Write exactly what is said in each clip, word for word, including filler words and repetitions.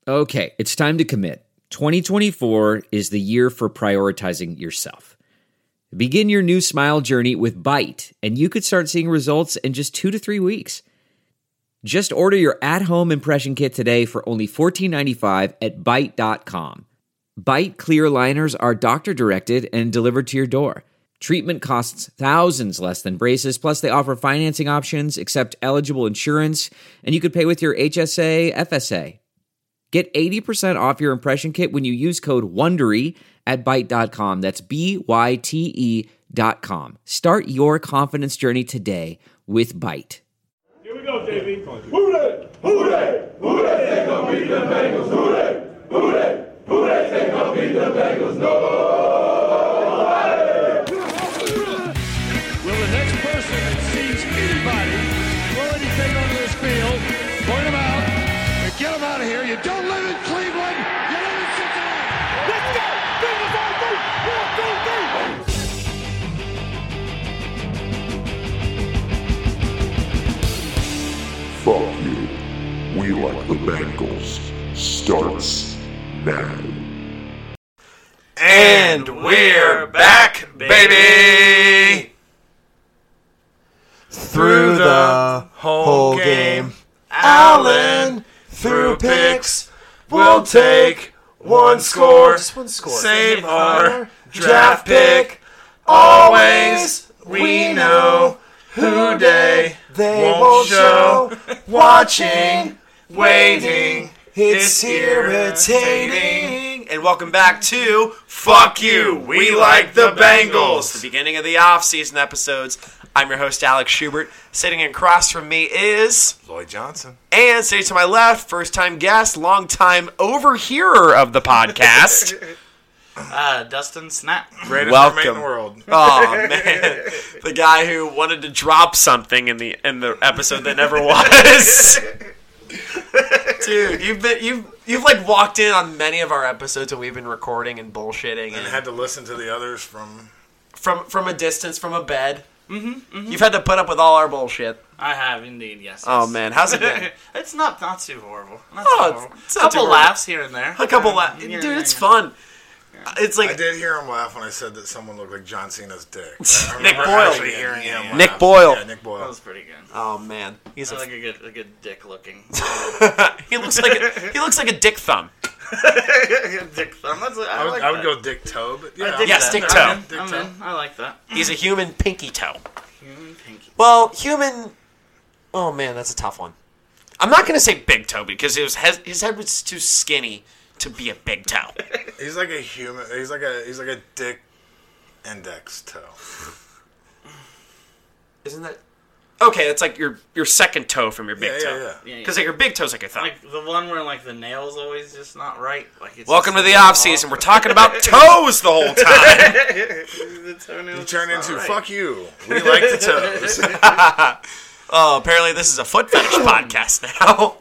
Okay, it's time to commit. twenty twenty-four is the year for prioritizing yourself. Begin your new smile journey with Byte, and you could start seeing results in just two to three weeks. Just order your at-home impression kit today for only fourteen ninety-five at byte dot com. Byte clear aligners are doctor-directed and delivered to your door. Treatment costs thousands less than braces, plus they offer financing options, accept eligible insurance, and you could pay with your H S A, F S A. Get eighty percent off your impression kit when you use code WONDERY at byte dot com. That's B Y T E dot com. Start your confidence journey today with Byte. Here we go, J V. Who they? Who they? Who they say gonna beat the Bengals? Who they? Who they? Who they say gonna beat the Bengals? Nobody! Will the next person that sees anybody throw anything onto this field, point them out, and get them out of here? You don't live in Cleveland, you live in Cincinnati. Let's go! Bengals on three! One, two, three! Fuck you. We like the Bengals. Starts now. And we're back, baby! Through the whole game, Allen threw picks. We'll take one score, save our draft pick. Always we know who day they won't show. Watching, waiting, it's irritating. And welcome back to Fuck You, We Like the Bengals, the beginning of the off-season episodes. I'm your host, Alex Schubert. Sitting across from me is Lloyd Johnson. And sitting to my left, first-time guest, long-time overhearer of the podcast. Uh, Dustin Snap. Greatest Welcome. roommate in the world. Oh man, the guy who wanted to drop something in the in the episode that never was. Dude, you've been you've you've like walked in on many of our episodes when we've been recording and bullshitting, and, And had to listen to the others from... from from a distance, from a bed. Mm-hmm, mm-hmm. You've had to put up with all our bullshit. I have indeed, yes. Oh yes. man, how's it been? It's not not too horrible. Not Oh, too it's- horrible. it's not couple too horrible. laughs here and there. A couple Uh, laughs, yeah, dude. yeah, It's yeah. fun. It's like I did hear him laugh when I said that someone looked like John Cena's dick. I Nick remember Boyle. actually hearing Yeah, him yeah. laugh. Nick Boyle. Yeah, Nick Boyle. That was pretty good. oh man, he's I a, like a good a good dick looking. he looks like a, he looks like a dick thumb. Dick thumb. That's, I, I would, like I would that. go Dick Toe, but yeah. I dig Yes, that. dick I'm toe. in. Dick I'm toe. in. I like that. He's a human pinky toe. Human pinky. Well, human. Oh man, that's a tough one. I'm not gonna say big toe because it was his head was too skinny to be a big toe. He's like a human. He's like a. He's like a dick index toe. Isn't that okay? That's like your your second toe from your big Yeah, toe. yeah, yeah. Yeah, yeah. Because like your big toe's like a thumb. Like the one where like the nails always just not right. Like it's Welcome to just the a off little season. off. We're talking about toes the whole time. The toenails You turn just into not right. fuck you. We like the toes. Oh, apparently this is a foot fetish podcast now.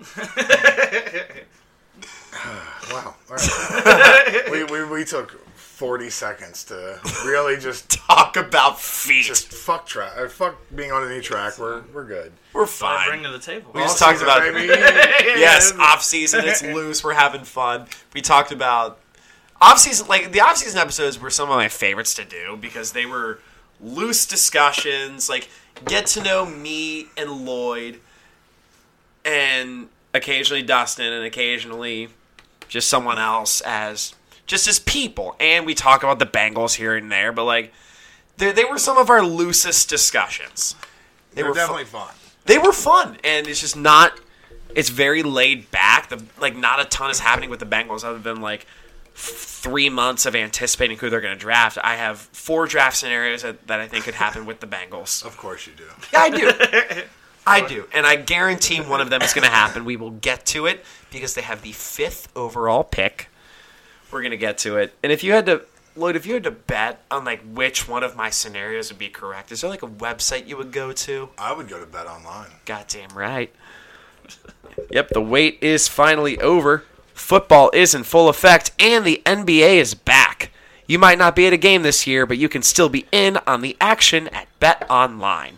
Wow. All right. we, we we took forty seconds to really just Talk about feet. just fuck track. Uh, fuck being on any track. We're we're good. We're What I bring fine. to the table. We just Off talked season, about baby. yes, off season. It's loose. We're having fun. We talked about off season. Like the off season episodes were some of my favorites to do because they were loose discussions. Like get to know me and Lloyd, and occasionally Dustin, and occasionally just someone else as just as people. And we talk about the Bengals here and there, but like they they were some of our loosest discussions. They They're were fu- definitely fun. they were fun, and it's just not. It's very laid back. The like, not a ton is happening with the Bengals other than like f- three months of anticipating who they're going to draft. I have four draft scenarios that, that I think could happen with the Bengals. Of course you do. Yeah, I do. I do, and I guarantee one of them is going to happen. We will get to it because they have the fifth overall pick. We're going to get to it, and if you had to. Lloyd, if you had to bet on like which one of my scenarios would be correct, is there like a website you would go to? I would go to Bet Online. Goddamn right. Yep, the wait is finally over. Football is in full effect, and the N B A is back. You might not be at a game this year, but you can still be in on the action at Bet Online.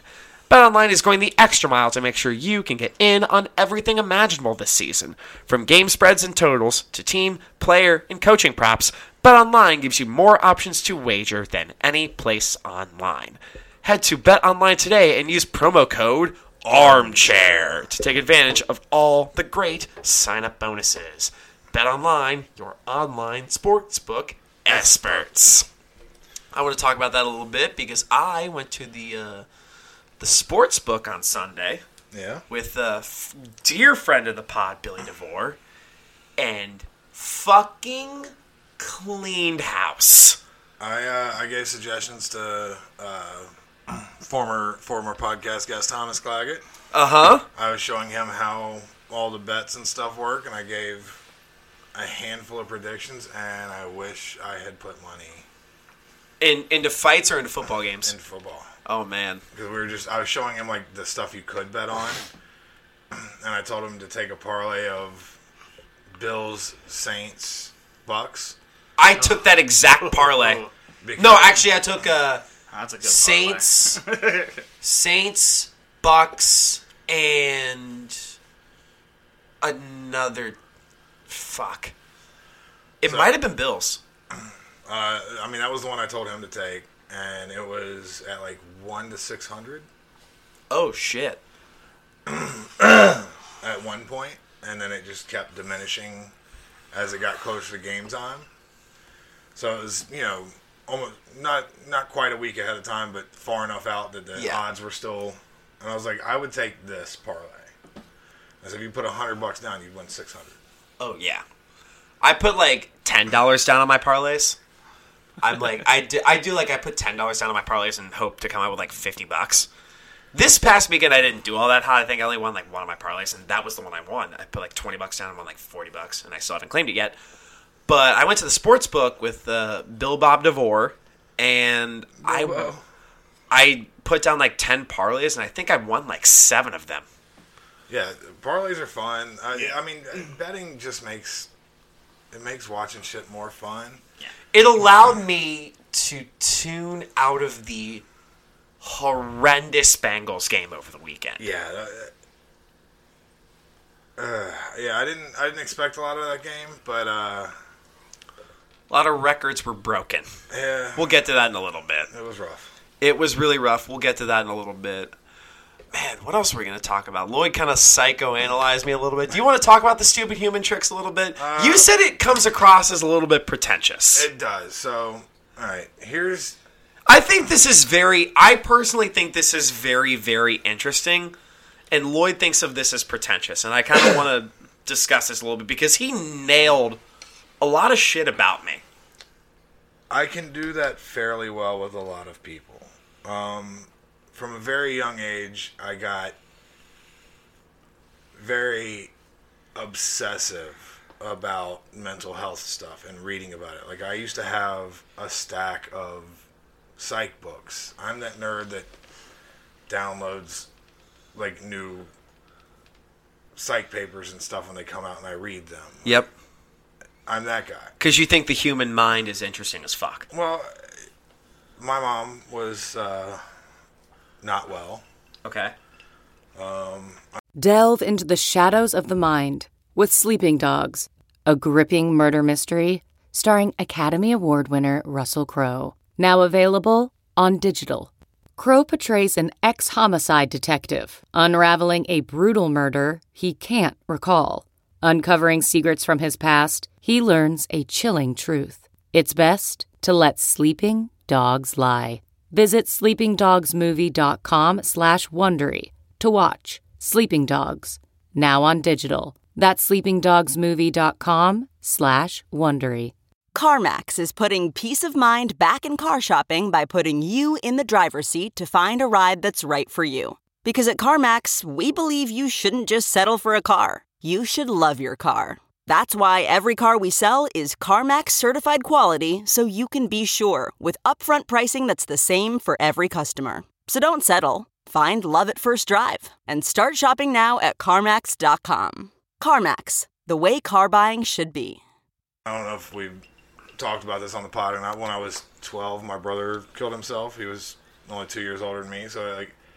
BetOnline is going the extra mile to make sure you can get in on everything imaginable this season. From game spreads and totals to team, player, and coaching props, BetOnline gives you more options to wager than any place online. Head to BetOnline today and use promo code ARMCHAIR to take advantage of all the great sign-up bonuses. BetOnline, your online sportsbook experts. I want to talk about that a little bit because I went to the uh, the sports book on Sunday. Yeah. With a f- dear friend of the pod, Billy DeVore, and fucking cleaned house. I uh, I gave suggestions to uh, former former podcast guest Thomas Claggett. Uh huh. I was showing him how all the bets and stuff work, and I gave a handful of predictions, and I wish I had put money in into fights or into football games. into football. Oh man. Because we were just, I was showing him like the stuff you could bet on, and I told him to take a parlay of Bills, Saints, Bucks. I took that exact parlay. Because No, actually, I took uh, That's a good Saints, Saints, Bucks, and another. Fuck. It So- might have been Bills. Uh, I mean, that was the one I told him to take, and it was at like one to six hundred Oh shit. at one point, and then it just kept diminishing as it got closer to game time. So it was, you know, almost not not quite a week ahead of time, but far enough out that the Yeah. odds were still. And I was like, I would take this parlay. I said, if you put a hundred bucks down, you'd win six hundred. Oh yeah. I put like ten dollars down on my parlays. I'm like I do, I do like I put ten dollars down on my parlays and hope to come out with like fifty bucks. This past weekend I didn't do all that hot. I think I only won like one of my parlays, and that was the one I won. I put like twenty bucks down and won like forty bucks, and I still haven't claimed it yet. But I went to the sports book with uh, Bill Bob DeVore, and I Bilbo. I put down like ten parlays, and I think I won like seven of them. Yeah, parlays are fun. I, I mean, betting just makes it makes watching shit more fun. It allowed me to tune out of the horrendous Bengals game over the weekend. Yeah, uh, uh, yeah. I didn't I didn't expect a lot of that game, but uh, A lot of records were broken. yeah, We'll get to that in a little bit. it was rough. It was really rough. We'll get to that in a little bit. Man, what else are we going to talk about? Lloyd kind of psychoanalyzed me a little bit. Do you want to talk about the stupid human tricks a little bit? Uh, you said it comes across as a little bit pretentious. It does. So, all right, here's I think this is very, I personally think this is very, very interesting. And Lloyd thinks of this as pretentious. And I kind of want to discuss this a little bit because he nailed a lot of shit about me. I can do that fairly well with a lot of people. Um, from a very young age, I got very obsessive about mental health stuff and reading about it. Like, I used to have a stack of psych books. I'm that nerd that downloads, like, new psych papers and stuff when they come out, and I read them. Yep. I'm that guy. Because you think the human mind is interesting as fuck. Well, my mom was uh, not well. Okay. Delve into the shadows of the mind with Sleeping Dogs, a gripping murder mystery starring Academy Award winner Russell Crowe. Now available on digital. Crowe portrays an ex-homicide detective unraveling a brutal murder he can't recall. Uncovering secrets from his past, he learns a chilling truth. It's best to let sleeping dogs lie. Visit sleepingdogsmovie.com slash Wondery to watch Sleeping Dogs, now on digital. That's sleepingdogsmovie.com slash Wondery. CarMax is putting peace of mind back in car shopping by putting you in the driver's seat to find a ride that's right for you. Because at CarMax, we believe you shouldn't just settle for a car. You should love your car. That's why every car we sell is CarMax certified quality, so you can be sure with upfront pricing that's the same for every customer. So don't settle. Find love at first drive and start shopping now at CarMax dot com. CarMax, the way car buying should be. I don't know if we talked about this on the pod or not. When I was twelve, my brother killed himself. He was only two years older than me, so like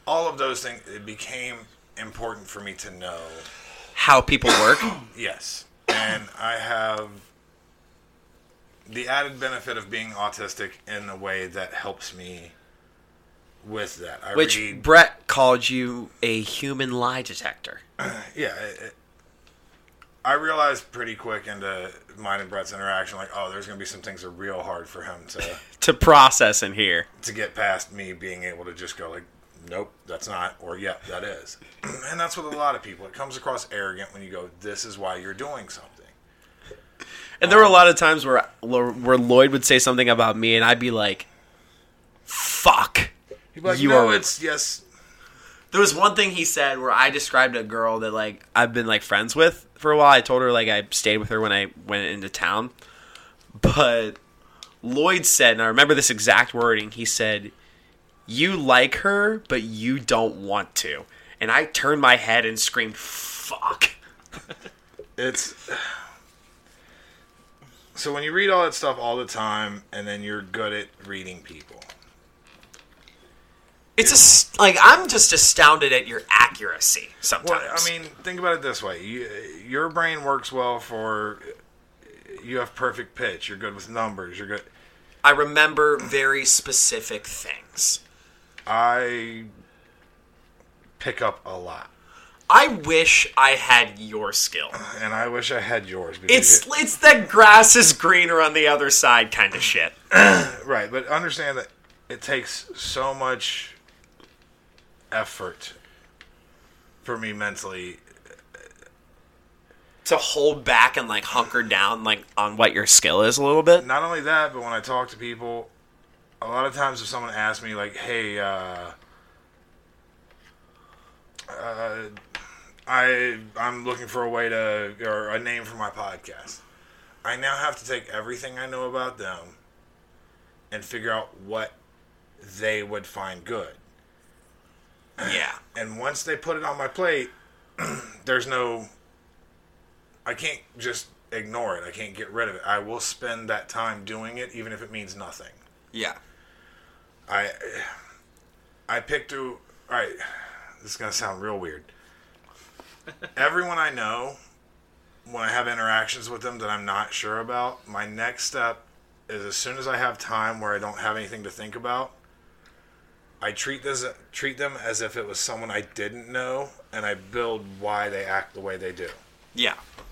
all of those things, it became important for me to know how people work. Yes. And I have the added benefit of being autistic in a way that helps me with that. I Which read, Brett called you a human lie detector. yeah. It, it, I realized pretty quick into mine and Brett's interaction, like, oh, there's going to be some things that are real hard for him to to process in here. To get past me being able to just go like, nope, that's not, or yep, that is. And that's with a lot of people. It comes across arrogant when you go, this is why you're doing something. And there were a lot of times where where Lloyd would say something about me, and I'd be like, fuck. He'd be like, you no, are... it's, yes. There was one thing he said where I described a girl that, like, I've been, like, friends with for a while. I told her, like, I stayed with her when I went into town. But Lloyd said, and I remember this exact wording, he said, you like her, but you don't want to. And I turned my head and screamed, fuck. It's... So when you read all that stuff all the time, and then you're good at reading people. It's a, like, I'm just astounded at your accuracy sometimes. Well, I mean, think about it this way. You, your brain works well for... You have perfect pitch. You're good with numbers. You're good... I remember very specific things. I pick up a lot. I wish I had your skill. And I wish I had yours. It's it, it's that grass is greener on the other side kind of shit. Right, but understand that it takes so much effort for me mentally to hold back and like hunker down like on what your skill is a little bit. Not only that, but when I talk to people, a lot of times if someone asks me like, hey, uh, uh, I, I'm looking for a way to, or a name for my podcast. I now have to take everything I know about them and figure out what they would find good. Yeah. And once they put it on my plate, there's no, I can't just ignore it. I can't get rid of it. I will spend that time doing it, even if it means nothing. Yeah. I, I picked to, all right, this is going to sound real weird. Everyone I know, when I have interactions with them that I'm not sure about, my next step is as soon as I have time where I don't have anything to think about, I treat this treat them as if it was someone I didn't know, and I build why they act the way they do. Yeah.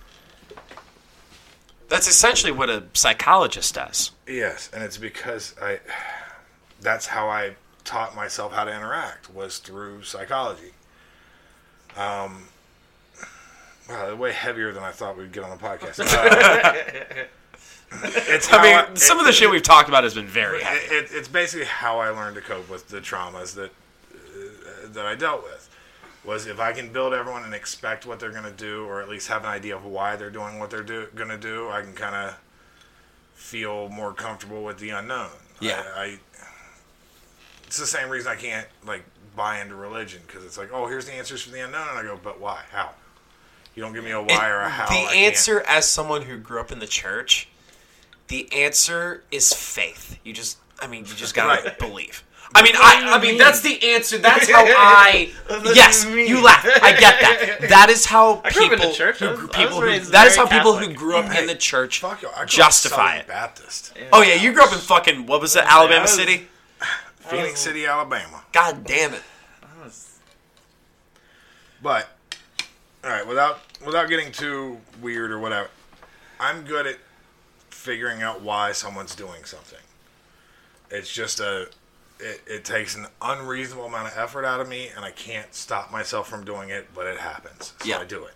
That's essentially what a psychologist does. Yes, and it's because I that's how I taught myself how to interact, was through psychology. Um Wow, they're way heavier than I thought we'd get on the podcast. Uh, it's I mean, I, some it, of the shit we've talked about has been very heavy. It, it, it's basically how I learned to cope with the traumas that uh, that I dealt with. Was if I can build everyone and expect what they're going to do, or at least have an idea of why they're doing what they're do, going to do, I can kind of feel more comfortable with the unknown. Yeah. I, I, it's the same reason I can't like buy into religion, because it's like, oh, here's the answers for the unknown, and I go, but why? How? You don't give me a why it, or a how. The I answer, can't. as someone who grew up in the church, the answer is faith. You just, I mean, you just gotta Right. believe. I mean, I, I mean, that's the answer. That's how I. Yes, you laugh. I get that. That is how I grew up in people the church. I who was- I people was who raised that is very how people Catholic. who grew up in the church Fuck you. I grew up justify Southern it. Baptist. Yeah. Oh yeah, you grew up in fucking what was it, Alabama I was- City? Phoenix City, Alabama. God damn it. I was- But, all right, without without getting too weird or whatever, I'm good at figuring out why someone's doing something. It's just a, it, it takes an unreasonable amount of effort out of me, and I can't stop myself from doing it, but it happens. So Yeah. I do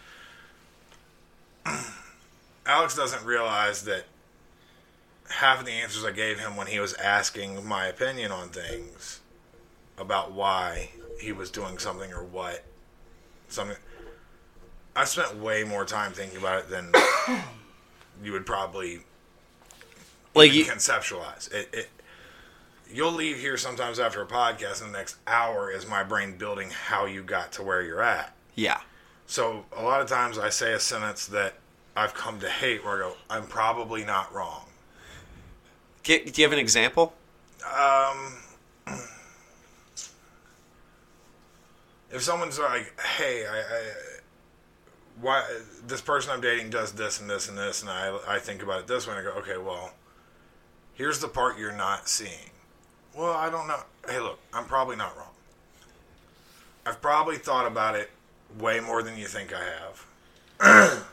it. Alex doesn't realize that half of the answers I gave him when he was asking my opinion on things about why he was doing something or what something, I spent way more time thinking about it than you would probably Like even you, conceptualize. It, it, you'll leave here sometimes after a podcast, and the next hour is my brain building how you got to where you're at. yeah. So a lot of times I say a sentence that I've come to hate, where I go, I'm probably not wrong. Get, do you have an example? Um, if someone's like, hey, I, I why this person I'm dating does this and this and this, and I I think about it this way, and I go, okay, well, here's the part you're not seeing. Well, I don't know. Hey, look, I'm probably not wrong. I've probably thought about it way more than you think I have.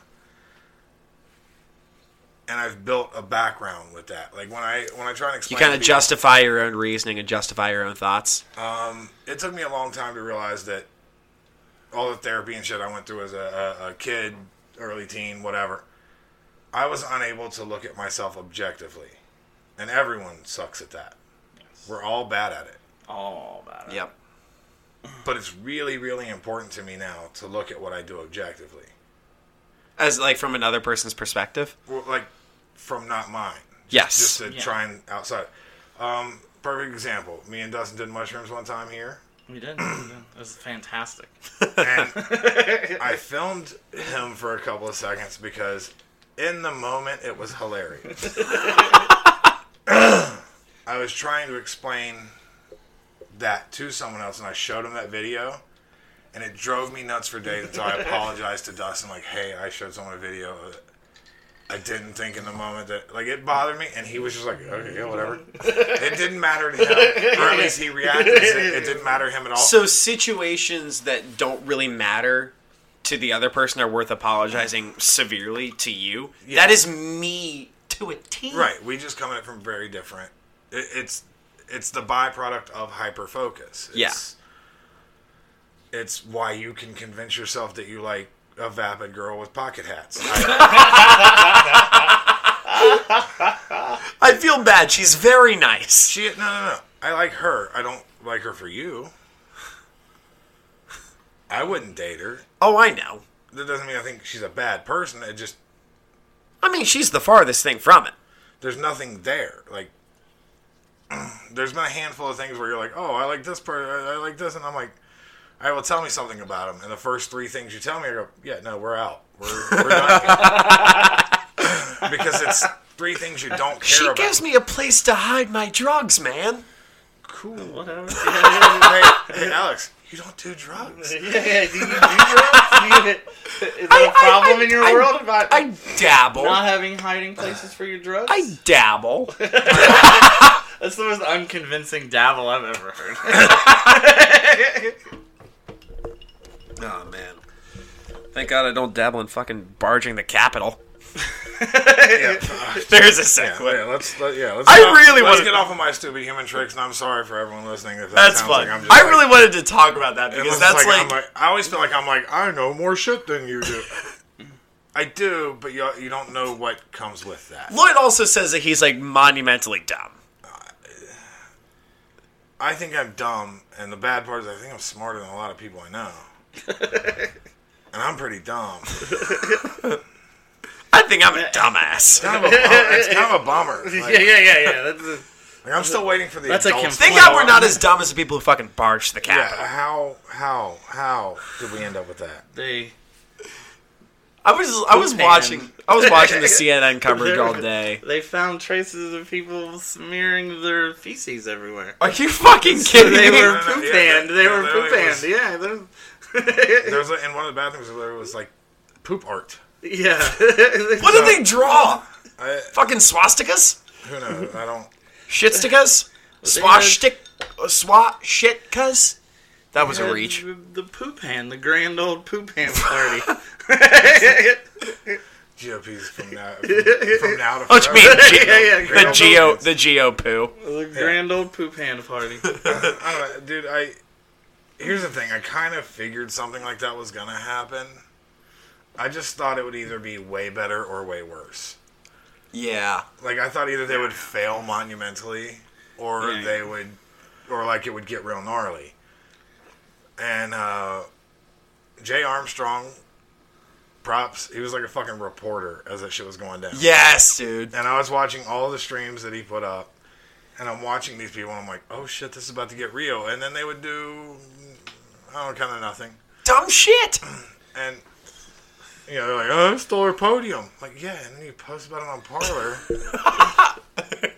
And I've built a background with that. Like when I when I try and explain, you kind of to people, justify your own reasoning and justify your own thoughts. Um, it took me a long time to realize that all the therapy and shit I went through as a, a, a kid, early teen, whatever, I was unable to look at myself objectively, and everyone sucks at that. Yes. We're all bad at it. All bad at yep. it. But it's really, really important to me now to look at what I do objectively. As like from another person's perspective? Well, like from not mine. Yes. Just to yeah. try and outside. Um, perfect example. Me and Dustin did mushrooms one time here. We did. We did. It was fantastic. And I filmed him for a couple of seconds because in the moment it was hilarious. I was trying to explain that to someone else, and I showed him that video, and it drove me nuts for days until I apologized to Dustin, like, hey, I showed someone a video. I didn't think in the moment that, like, it bothered me, and he was just like, okay, yeah, whatever. It didn't matter to him, or at least he reacted. It, it didn't matter to him at all. So situations that don't really matter to the other person are worth apologizing severely to you? Yeah. That is me to a T. Right, we just come at it from very different. It, it's it's the byproduct of hyperfocus. It's, yeah. It's why you can convince yourself that you like a vapid girl with pocket hats. I, I feel bad. She's very nice. She no no no. I like her. I don't like her for you. I wouldn't date her. Oh, I know. That doesn't mean I think she's a bad person. It just. I mean, she's the farthest thing from it. There's nothing there. Like, there's been a handful of things where you're like, oh, I like this person, I like this, and I'm like, all right, well, tell me something about him. And the first three things you tell me, I go, yeah, no, we're out. We're, we're done. Because it's three things you don't care she about. She gives me a place to hide my drugs, man. Cool. Whatever. hey, hey, Alex, you don't do drugs. Yeah, yeah. Do you do drugs? Is there a problem I, I, in your I, world about I dabble. Not having hiding places for your drugs? I dabble. That's the most unconvincing dabble I've ever heard. Oh, man. Thank God I don't dabble in fucking barging the Capitol. Yeah, there's a segue. Yeah, yeah, let's let, yeah, let's I get off, really let's wanted... get off of my stupid human tricks, and I'm sorry for everyone listening. If that That's sounds fun. Like I'm just I like, really wanted to talk about that because that's like, like... like I always feel like I'm like I know more shit than you do. I do, but you you don't know what comes with that. Lloyd also says that he's like monumentally dumb. I think I'm dumb, and the bad part is I think I'm smarter than a lot of people I know. And I'm pretty dumb. I think I'm a dumbass. Kind of a, it's kind of a bummer. Like, yeah, yeah, yeah, yeah. That's a, like I'm still waiting for the that's adults. Thank God we're not as dumb as the people who fucking barged the Capitol. Yeah, how, how, how did we end up with that? They... I was I was watching I was watching the C N N coverage all day. They found traces of people smearing their feces everywhere. Are you fucking So kidding they me? were No, no, poop yeah, hand. that- They yeah, were there poop was- hand. Yeah. there's- There was a, in one of the bathrooms there was like poop art. What Yeah. did they draw? I, Fucking swastikas? who knows? I don't. Shitstikas? Swashtik? Swashitkas? That was a Yeah, reach. The, the poop hand, the grand old poop hand party. G O P's from now from, from now to Oh, you mean forever. G- Yeah, yeah, the grand Geo old- the Geo poo? The grand old poop hand party. I don't know, dude. I here's the thing. I kind of figured something like that was gonna happen. I just thought it would either be way better or way worse. Yeah. Like I thought either they would fail monumentally, or Yeah. they would, or like it would get real gnarly. And uh, Jay Armstrong, props. He was like a fucking reporter as that shit was going down. Yes, dude. And I was watching all the streams that he put up, and I'm watching these people, and I'm like, oh shit, this is about to get real. And then they would do, I don't know, kind of nothing. Dumb shit. And, you know, they're like, oh, I stole her podium. Like, yeah, and then you post about it on Parler.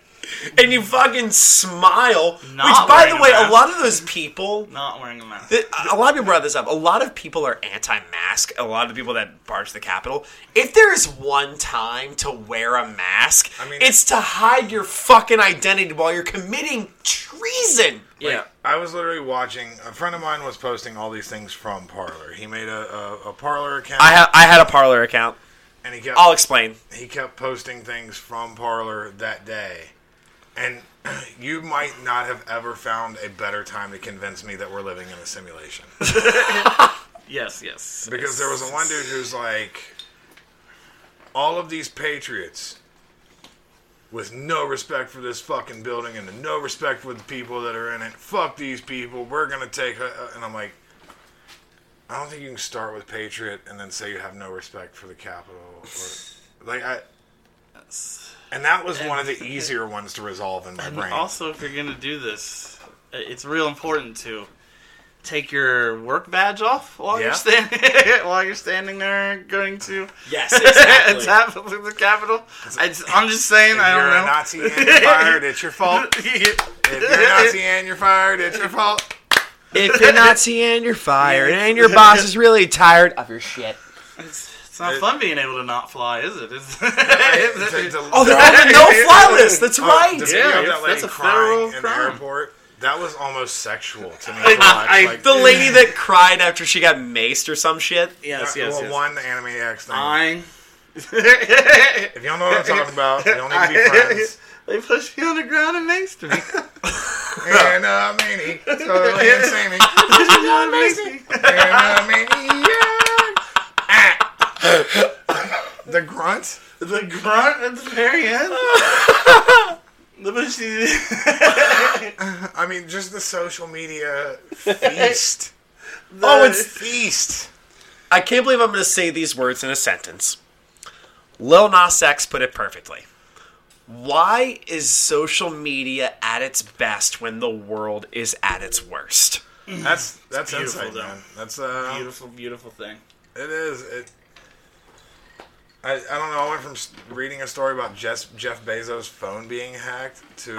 and you fucking smile. Not which, by the wearing way, a a mask. lot of those people. Not wearing a mask. th- A lot of people brought this up. A lot of people are anti-mask. A lot of the people that barge the Capitol. If there is one time to wear a mask, I mean, it's to hide your fucking identity while you're committing treason. Yeah. Like, I was literally watching. A friend of mine was posting all these things from Parler. He made a, a, a Parler account. I ha- I had a Parler account. And he kept. I'll explain. He kept posting things from Parler that day, and you might not have ever found a better time to convince me that we're living in a simulation. Yes, yes. Because there was a one dude who's like, all of these patriots with no respect for this fucking building and no respect for the people that are in it. Fuck these people. We're gonna take. A, and I'm like, I don't think you can start with patriot and then say you have no respect for the Capitol. Or, like I. And that was one of the easier ones to resolve in my And brain. also, if you're gonna do this, it's real important to take your work badge off while Yeah. you're standing while you're standing there going to Yes, exactly. tap the Capitol. I just, I'm just saying, If I don't you're know. a Nazi and you're fired, it's your fault. If you're a Nazi and you're fired, it's your fault. If you're Nazi and you're fired, and your boss is really tired of your shit. It's, it's not It- fun being able to not fly, is it? It's, Oh, they're on the no-fly list. That's right. The video Yeah, of that lady that's a crying federal in the crime. airport, that was almost sexual to me. I- to watch. I- Like, the lady that cried after she got maced or some shit. yes, that- yes, well, yes. one Animaniacs thing. I. If you don't know what I'm talking about, you don't need to be friends. They pushed me on the ground and maced me. And uh, Manny, totally insane. Pushed me on and maced me. And uh, Manny, yeah. The grunt. The grunt at the very end. The bushy. I mean, just the social media feast. Oh, it's feast. I can't believe I'm going to say these words in a sentence. Lil Nas X put it perfectly. Why is social media at its best when the world is at its worst? That's that's beautiful, insight, though. man. That's uh, Beautiful, beautiful thing. It is. It. I, I don't know. I went from s- reading a story about Jeff, Jeff Bezos' phone being hacked to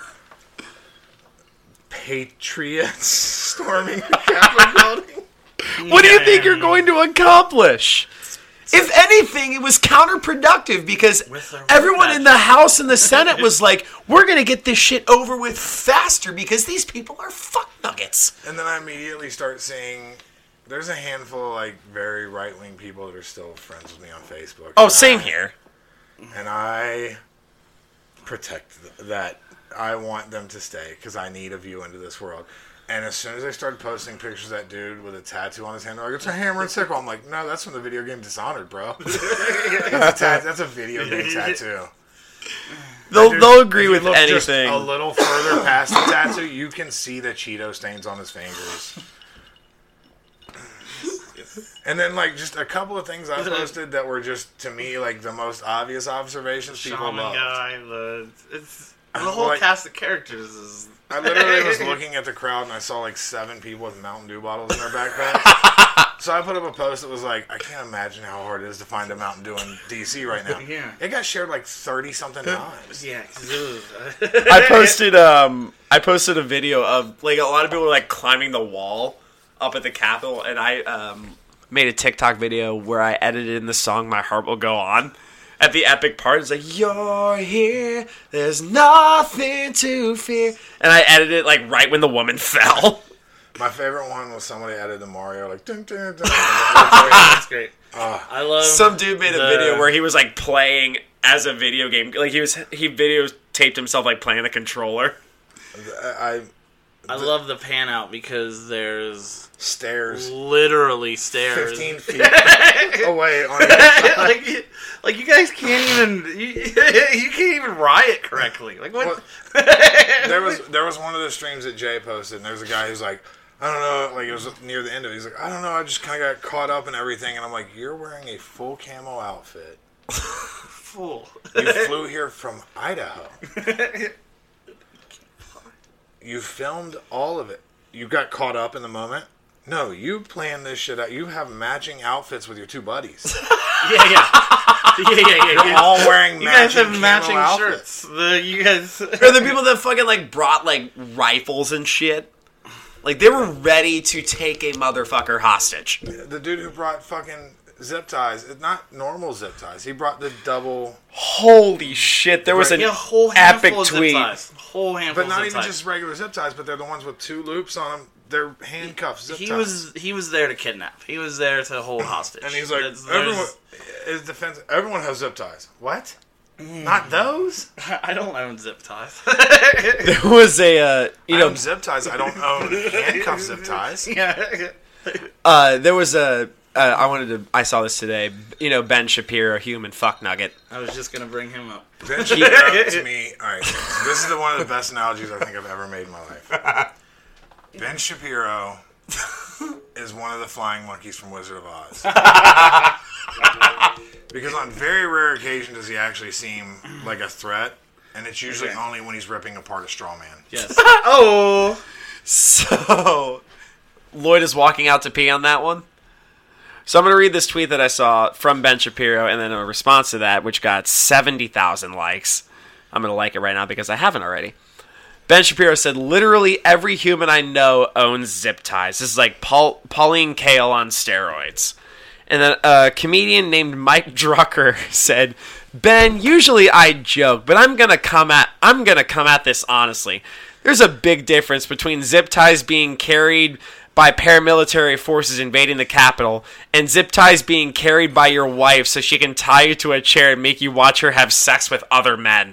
patriots storming the Capitol building. What do you think you're going to accomplish? If anything, it was counterproductive because everyone in the House and the Senate was like, we're going to get this shit over with faster because these people are fuck nuggets. And then I immediately start seeing there's a handful of like very right wing people that are still friends with me on Facebook. Oh, And same I- here. And I protect th- that. I want them to stay because I need a view into this world. And as soon as I started posting pictures of that dude with a tattoo on his hand, they're like, it's a hammer and sickle. I'm like, no, that's from the video game Dishonored, bro. That's a, tat- that's a video game tattoo. They'll, Dude, they'll agree if you with look just anything. a little further past the tattoo, you can see the Cheeto stains on his fingers. And then, like, just a couple of things I posted that were just, to me, like, the most obvious observations people Shaman loved. guy, the it's the whole Like- cast of characters is. I literally was looking at the crowd and I saw like seven people with Mountain Dew bottles in their backpacks. So I put up a post that was like, I can't imagine how hard it is to find a Mountain Dew in D C right now. Yeah. It got shared like thirty something times. Yeah, 'cause it was, I posted um I posted a video of like a lot of people were like climbing the wall up at the Capitol, and I um made a TikTok video where I edited in the song "My Heart Will Go On." At the epic part, it's like, you're here, there's nothing to fear. And I edited it like right when the woman fell. My favorite one was somebody added the Mario like dun, dun, dun. That's great. Uh, I love. Some dude made a the- video where he was like playing as a video game. Like he was he videotaped himself like playing the controller. I I love the pan out because there's stairs, literally stairs, fifteen feet away on each side. like, you- like you guys can't even you, you can't even riot correctly. Like what? there was there was one of the streams that Jay posted, and there's a guy who's like, I don't know, like it was near the end of it. He's like, I don't know, I just kind of got caught up in everything, and I'm like, you're wearing a full camo outfit. Fool. You flew here from Idaho. You filmed all of it. You got caught up in the moment. No, you planned this shit out. You have matching outfits with your two buddies. Yeah, yeah, yeah, yeah, yeah. You're all wearing You guys matching have matching camo shirts. The you guys. Or the people that fucking like brought like rifles and shit. Like they were ready to take a motherfucker hostage. The dude who brought fucking zip ties, not normal zip ties. He brought the double. Holy shit! There was an yeah, a whole epic handful of zip tweet. ties. Whole handful. But not of zip even ties. just regular zip ties, but they're the ones with two loops on them. They're handcuffs. Zip He ties. was he was there to kidnap. He was there to hold hostage. And he's like, There's- there's- everyone, his defense, everyone has zip ties. What? Not those? I don't own zip ties. There was a uh, you I know own zip ties. I don't own handcuff zip ties. Yeah. uh, there was a uh, I wanted to I saw this today. You know Ben Shapiro, human fuck nugget. I was just gonna bring him up. Ben Shapiro to me, all right. This is the, one of the best analogies I think I've ever made in my life. Ben Shapiro is one of the flying monkeys from Wizard of Oz. Because on very rare occasion does he actually seem like a threat, and it's usually Okay. only when he's ripping apart a straw man. Yes. Oh. So Lloyd is walking out to pee on that one. So I'm going to read this tweet that I saw from Ben Shapiro, and then a response to that, which got seventy thousand likes. I'm going to like it right now because I haven't already. Ben Shapiro said, literally every human I know owns zip ties. This is like Paul, Pauline Kael on steroids. And then a comedian named Mike Drucker said, Ben, usually I joke, but I'm gonna come at I'm gonna come at this honestly. There's a big difference between zip ties being carried by paramilitary forces invading the Capitol and zip ties being carried by your wife so she can tie you to a chair and make you watch her have sex with other men.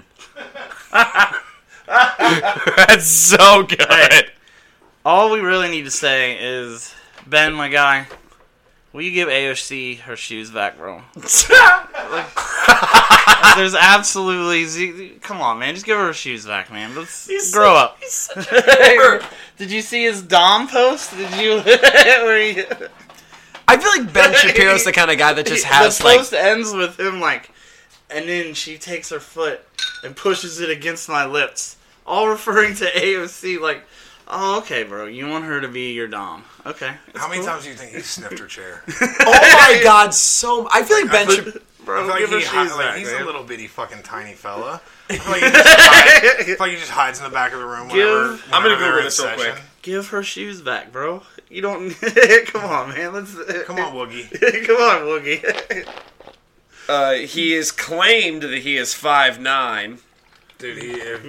That's so good. All we really need to say is, Ben, my guy, will you give A O C her shoes back, bro? Like, there's absolutely z- come on, man, just give her her shoes back, man. Let's He's grow so- up. he's such a Did you see his Dom post? Did you? Where he, I feel like Ben Shapiro's the kind of guy that just has the like post ends with him like, and then she takes her foot and pushes it against my lips, all referring to A O C like, oh, okay, bro, you want her to be your Dom. Okay. that's How many cool. times do you think he sniffed her chair? oh my god, so I feel like Ben Shapiro. Bro, I feel like give her he shoes hi- like, back, he's man. a little bitty fucking tiny fella. I feel like he just, hides, I feel like he just hides in the back of the room whenever, Give- I'm gonna whenever they're Google in this real session. quick. Give her shoes back, bro. You don't. Come on, man. Let's. Come on, Woogie. Come on, Woogie. Uh, he is claimed that he is five nine. Dude, he... If,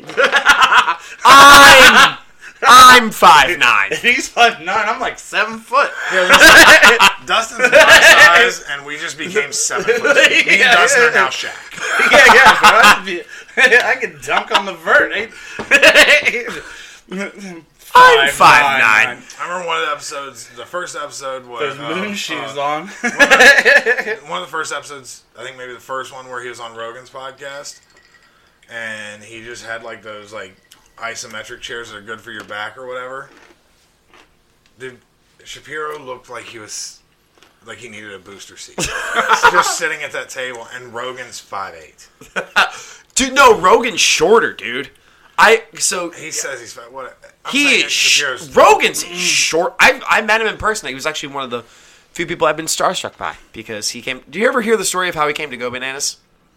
I'm I'm five nine. He's five nine. I'm like seven foot. Dustin's my size, and we just became seven foot. Me and Yeah, Dustin yeah. are now Shaq. Yeah, yeah, bro. I'd be- I could dunk on the vert. eh? I'm five nine. I remember one of the episodes, the first episode was... There's moon uh, shoes uh, on. one of the first episodes, I think maybe the first one where he was on Rogan's podcast, and he just had like those like isometric chairs that are good for your back or whatever. Dude, Shapiro looked like he was like he needed a booster seat. Just sitting at that table, and Rogan's five eight. Dude, no, Rogan's shorter, dude. I so He says he's fat. What? I'm he saying is Shapiro's sh- Rogan's short. I I met him in person. He was actually one of the few people I've been starstruck by because he came. Do you ever hear the story of how he came to Go Bananas?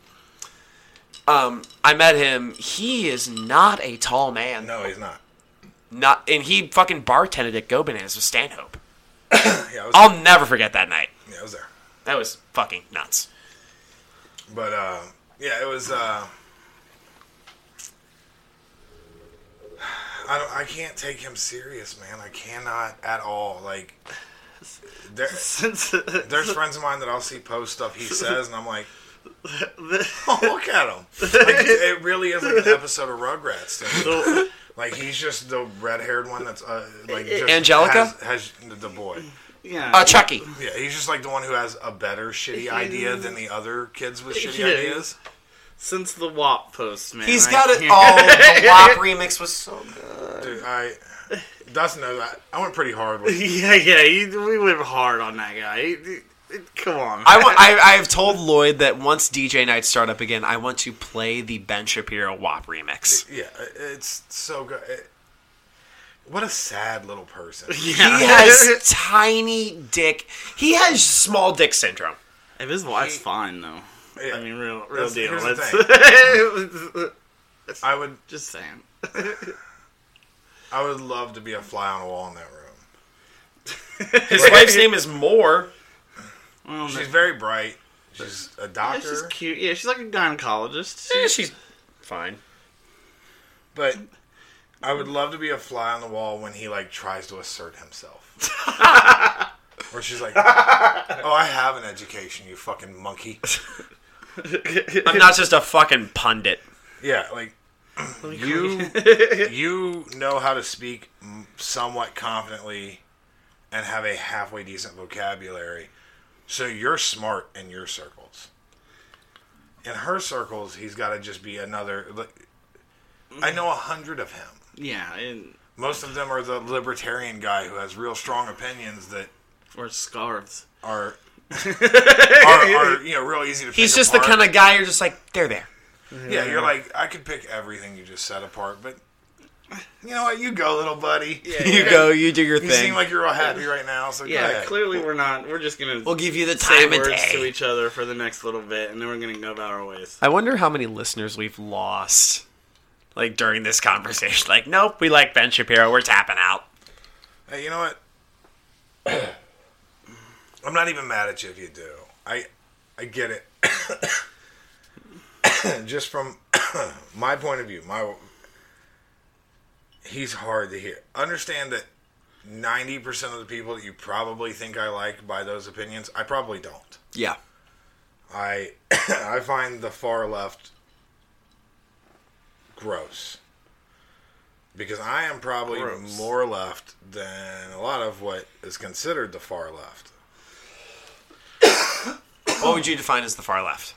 Um, I met him. He is not a tall man. No, he's not. Not, and he fucking bartended at Go Bananas with Stanhope. Yeah, I was, I'll never forget that night. yeah, I was there. That was fucking nuts. But uh, yeah, it was. Uh, I don't. I can't take him serious, man. I cannot at all. Like, there, there's friends of mine that I'll see post stuff he says, and I'm like, oh, look at him. Like, it, it really is like an episode of Rugrats. To me. Like, he's just the red-haired one that's uh, like just Angelica? has, has the, the boy. Yeah. Uh, Chucky. Yeah, he's just like the one who has a better shitty idea than the other kids with shitty Yeah. ideas. Since the W A P post, man. He's I got it. can't- Oh, the W A P remix was so good. Dude, I Dustin knows that. I went pretty hard with it. Yeah, yeah. You, we went hard on that guy. He- he- Come on. I, want, I, I have told Lloyd that once D J nights start up again, I want to play the Ben Shapiro W A P remix. Yeah, it's so good. It, what a sad little person. Yeah. He has tiny dick. He has small dick syndrome. If his wife's He- fine though, Yeah. I mean, real, real That's- deal. here's the Let's- I would just saying. I would love to be a fly on the wall in that room. His wife's name is Moore. Well, She's very bright. She's a yeah, doctor. she's cute. Yeah, she's like a gynecologist. Yeah, she's fine. But I would love to be a fly on the wall when he like tries to assert himself. Where she's like, "Oh, I have an education, you fucking monkey." I'm not just a fucking pundit. Yeah, like you you know how to speak m- somewhat confidently and have a halfway decent vocabulary. So you're smart in your circles. In her circles, he's got to just be another. Like, I know a hundred of him. Yeah, and, Most of them are the libertarian guy who has real strong opinions that or scarves. are are, are you know real easy to. He's pick just apart. the kind of guy you're just like, they're there. Yeah, you're like, I could pick everything you just set apart, but you know what? You go, little buddy. Yeah, You go, you do your You thing. seem like you're all happy right now, so go Yeah, ahead. clearly we're not. We're just gonna. We'll give you the say time of words day. to each other for the next little bit, and then we're gonna go about our ways. I wonder how many listeners we've lost, like, during this conversation. Like, nope, we like Ben Shapiro. We're tapping out. Hey, you know what? I'm not even mad at you if you do. I I get it. Just from my point of view, my he's hard to hear. Understand that ninety percent of the people that you probably think I like by those opinions, I probably don't. Yeah. I I find the far left gross. Because I am probably Gross. more left than a lot of what is considered the far left. What would you define as the far left?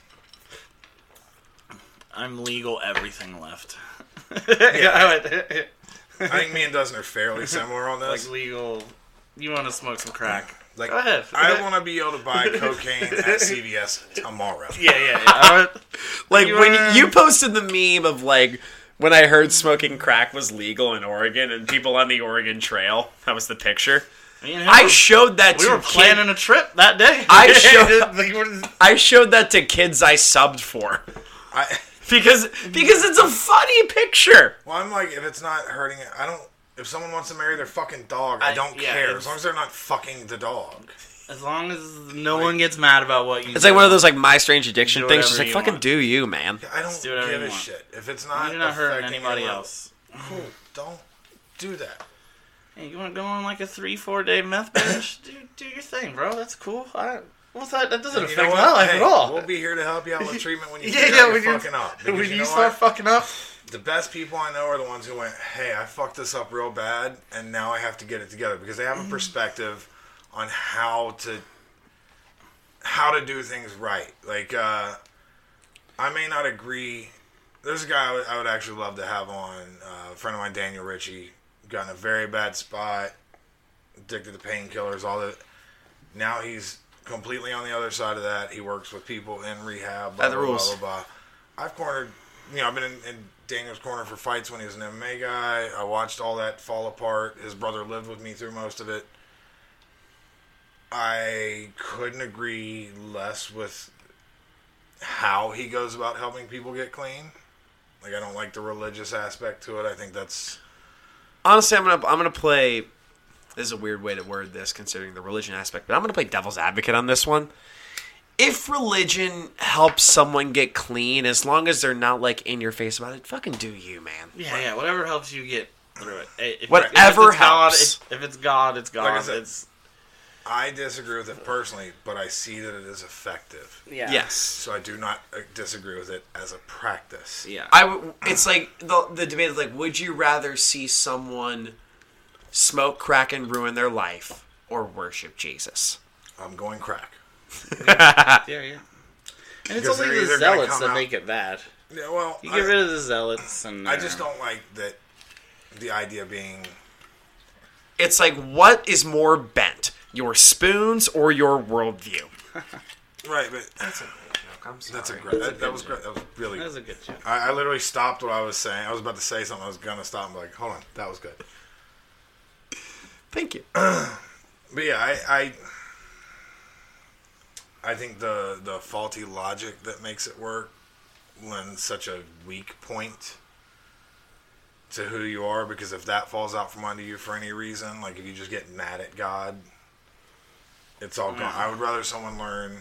I'm legal everything left. I think me and Dustin are fairly similar on this. Like legal. You want to smoke some crack? Like, Go ahead. I want to be able to buy cocaine at C V S tomorrow. Yeah, yeah, yeah. Like, You when wanna- you posted the meme of, like, when I heard smoking crack was legal in Oregon and people on the Oregon Trail, that was the picture. Me and him I were- showed that We to were kids. planning a trip that day. I showed, Like, we're- I showed that to kids I subbed for. I, Because because it's a funny picture. well, I'm like, if it's not hurting it, I don't. If someone wants to marry their fucking dog, I, I- don't yeah, care. it's- As long as they're not fucking the dog. As long as no one gets mad about what you It's do. like one of those like My Strange Addiction Do things. Just whatever like you fucking want. do you, man. I don't do whatever give you a want. shit. If it's not You're not hurting affecting anybody anyone- else. Cool. Don't do that. Hey, you want to go on like a three, four day meth binge? do, do your thing, bro. That's cool. I, well, that, that doesn't And you affect know my what? life Hey, at all. We'll be here to help you out with treatment when you Yeah, figure yeah, out when you're you- fucking up. Because when you, know start what? fucking up. The best people I know are the ones who went, hey, I fucked this up real bad, and now I have to get it together. Because they have a perspective on how to how to do things right. Like, uh, I may not agree. There's a guy I would, I would actually love to have on, uh, a friend of mine, Daniel Ritchie, got in a very bad spot, addicted to painkillers, all that. Now he's completely on the other side of that. He works with people in rehab, blah, By the blah, blah, rules. blah, blah. I've cornered, you know, I've been in, in Daniel's corner for fights when he was an M M A guy. I watched all that fall apart. His brother lived with me through most of it. I couldn't agree less with how he goes about helping people get clean. Like, I don't like the religious aspect to it. I think that's... Honestly, I'm gonna I'm gonna play. This is a weird way to word this, considering the religion aspect, but I'm gonna play devil's advocate on this one. If religion helps someone get clean, as long as they're not like in your face about it, fucking do you, man. Yeah, yeah. Whatever helps you get through it. Hey, If, Whatever if it's God, helps. it- if it's God, it's God. Like I said, it's I disagree with it personally, but I see that it is effective. yeah. Yes. So I do not uh, disagree with it as a practice. Yeah. I w- it's like the the debate is like, would you rather see someone smoke crack and ruin their life, or worship Jesus? I'm going crack. yeah, yeah. And it's Because only they're the either gonna zealots come that out- make it bad. Yeah, well, You I, get rid of the zealots, and I just uh, don't like that. The idea being, It's like, what is more bent, your spoons or your worldview? right? But That's a joke. I'm sorry. that's a great. That, that was great. That was really. That was a good joke. I, I literally stopped what I was saying. I was about to say something. I was gonna stop and be like, hold on, that was good. Thank you. But yeah, I, I, I think the the faulty logic that makes it work lends such a weak point to who you are, because if that falls out from under you for any reason, like if you just get mad at God, it's all gone. I would rather someone learn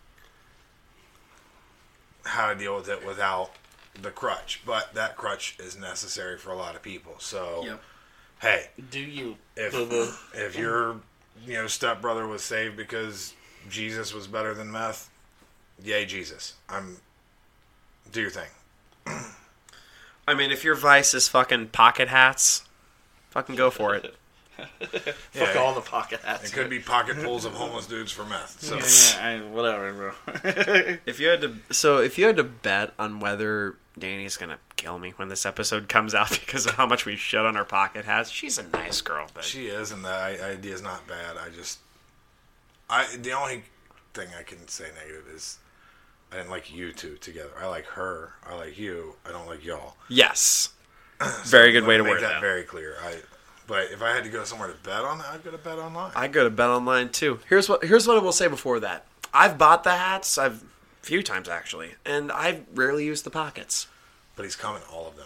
how to deal with it without the crutch, but that crutch is necessary for a lot of people. So, Yep. hey, Do you? if if your you know stepbrother was saved because Jesus was better than meth, yay Jesus. I'm do your thing. I mean, if your vice is fucking pocket hats, fucking go for it. Fuck all the pocket hats. It could be pocket pulls of homeless dudes for meth. So Yeah, yeah, I, whatever, bro. If you had to, so if you had to bet on whether Danny's gonna kill me when this episode comes out because of how much we shit on her pocket hats, she's a nice girl, but she is, and the idea is not bad. I just, I the only thing I can say negative is I didn't like you two together. I like her. I like you. I don't like y'all. yes, very good way to Make word that that. very clear. I, but if I had to go somewhere to bet on that, I'd go to Bet Online. I go to Bet Online too. Here's what here's what I will say before that. I've bought the hats. I've a few times actually, and I've rarely used the pockets. But he's coming all of them.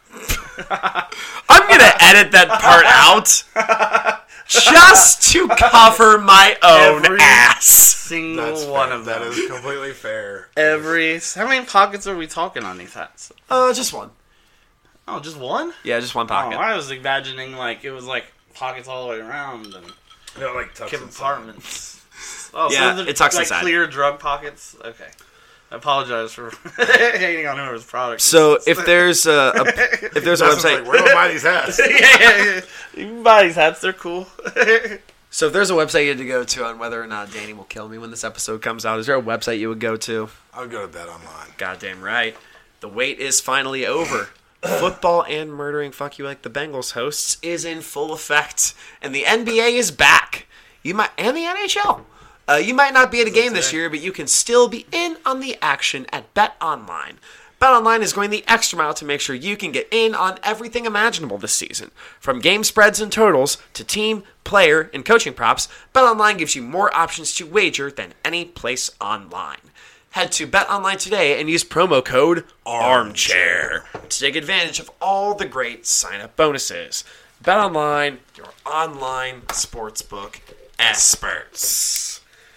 I'm gonna edit that part out just to cover my own Every ass. Single That's one fair. of them. That is completely fair. Every. How many pockets are we talking on these hats? Uh, just one. Oh, just one? Yeah, just one pocket. Oh, I was imagining like it was like pockets all the way around and You know, like tucks inside. compartments. Oh, Yeah, so those are it tucks like inside. clear drug pockets. Okay, I apologize for hating on whoever's product. So if there's a, a if there's a Justin's website, like, where do I buy these hats? yeah, yeah, yeah. You can buy these hats; they're cool. so if there's a website you had to go to on whether or not Danny will kill me when this episode comes out, is there a website you would go to? I would go to Bet Online. Goddamn right. The wait is finally over. Football and Murdering Fuck You Like the Bengals hosts is in full effect, and the N B A is back. You might and the N H L. Uh, you might not be at a game this year, but you can still be in on the action at BetOnline. BetOnline is going the extra mile to make sure you can get in on everything imaginable this season. From game spreads and totals to team, player, and coaching props, BetOnline gives you more options to wager than any place online. Head to BetOnline today and use promo code ARMCHAIR to take advantage of all the great sign-up bonuses. BetOnline, your online sportsbook experts.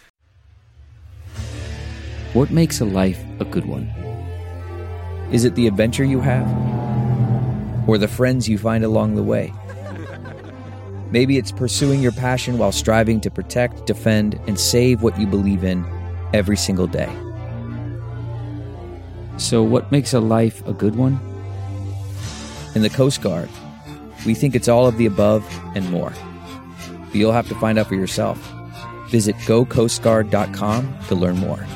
What makes a life a good one? Is it the adventure you have? Or the friends you find along the way? Maybe it's pursuing your passion while striving to protect, defend, and save what you believe in every single day. So what makes a life a good one? In the Coast Guard, we think it's all of the above and more. But you'll have to find out for yourself. Visit go coast guard dot com to learn more.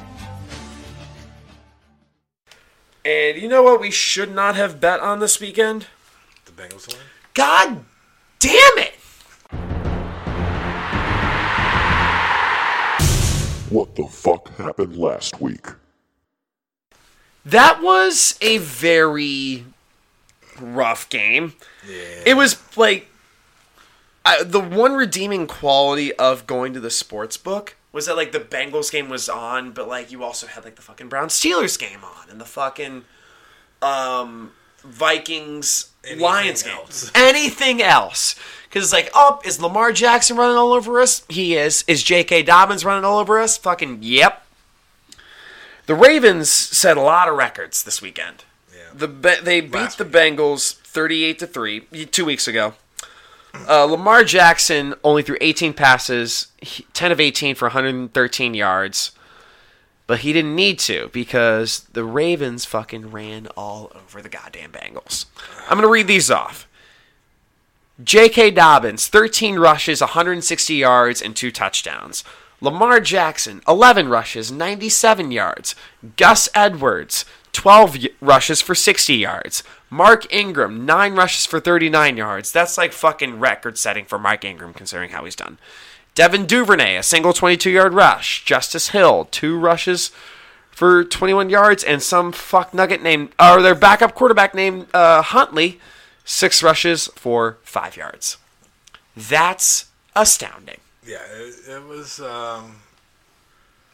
And you know what we should not have bet on this weekend? The Bengals win? God damn it! What the fuck happened last week? That was a very rough game. Yeah. It was like I, the one redeeming quality of going to the sports book was that like the Bengals game was on, but like you also had like the fucking Brown Steelers game on and the fucking um, Vikings Anything Lions else. game. Anything else? Because it's like, oh, is Lamar Jackson running all over us? He is. Is J K. Dobbins running all over us? Fucking yep. The Ravens set a lot of records this weekend. Yeah. The Be- they beat Last the week. Bengals thirty-eight to three two weeks ago. Uh, Lamar Jackson only threw eighteen passes, he- ten of eighteen for one hundred thirteen yards. But he didn't need to because the Ravens fucking ran all over the goddamn Bengals. I'm going to read these off. J K. Dobbins, thirteen rushes, one hundred sixty yards, and two touchdowns. Lamar Jackson, eleven rushes, ninety-seven yards. Gus Edwards, twelve y- rushes for sixty yards. Mark Ingram, nine rushes for thirty-nine yards. That's like fucking record-setting for Mark Ingram, considering how he's done. Devin Duvernay, a single twenty-two-yard rush. Justice Hill, two rushes for twenty-one yards. And some fuck nugget named, or their backup quarterback named uh, Huntley, six rushes for five yards. That's astounding. Yeah, it, it was. Um,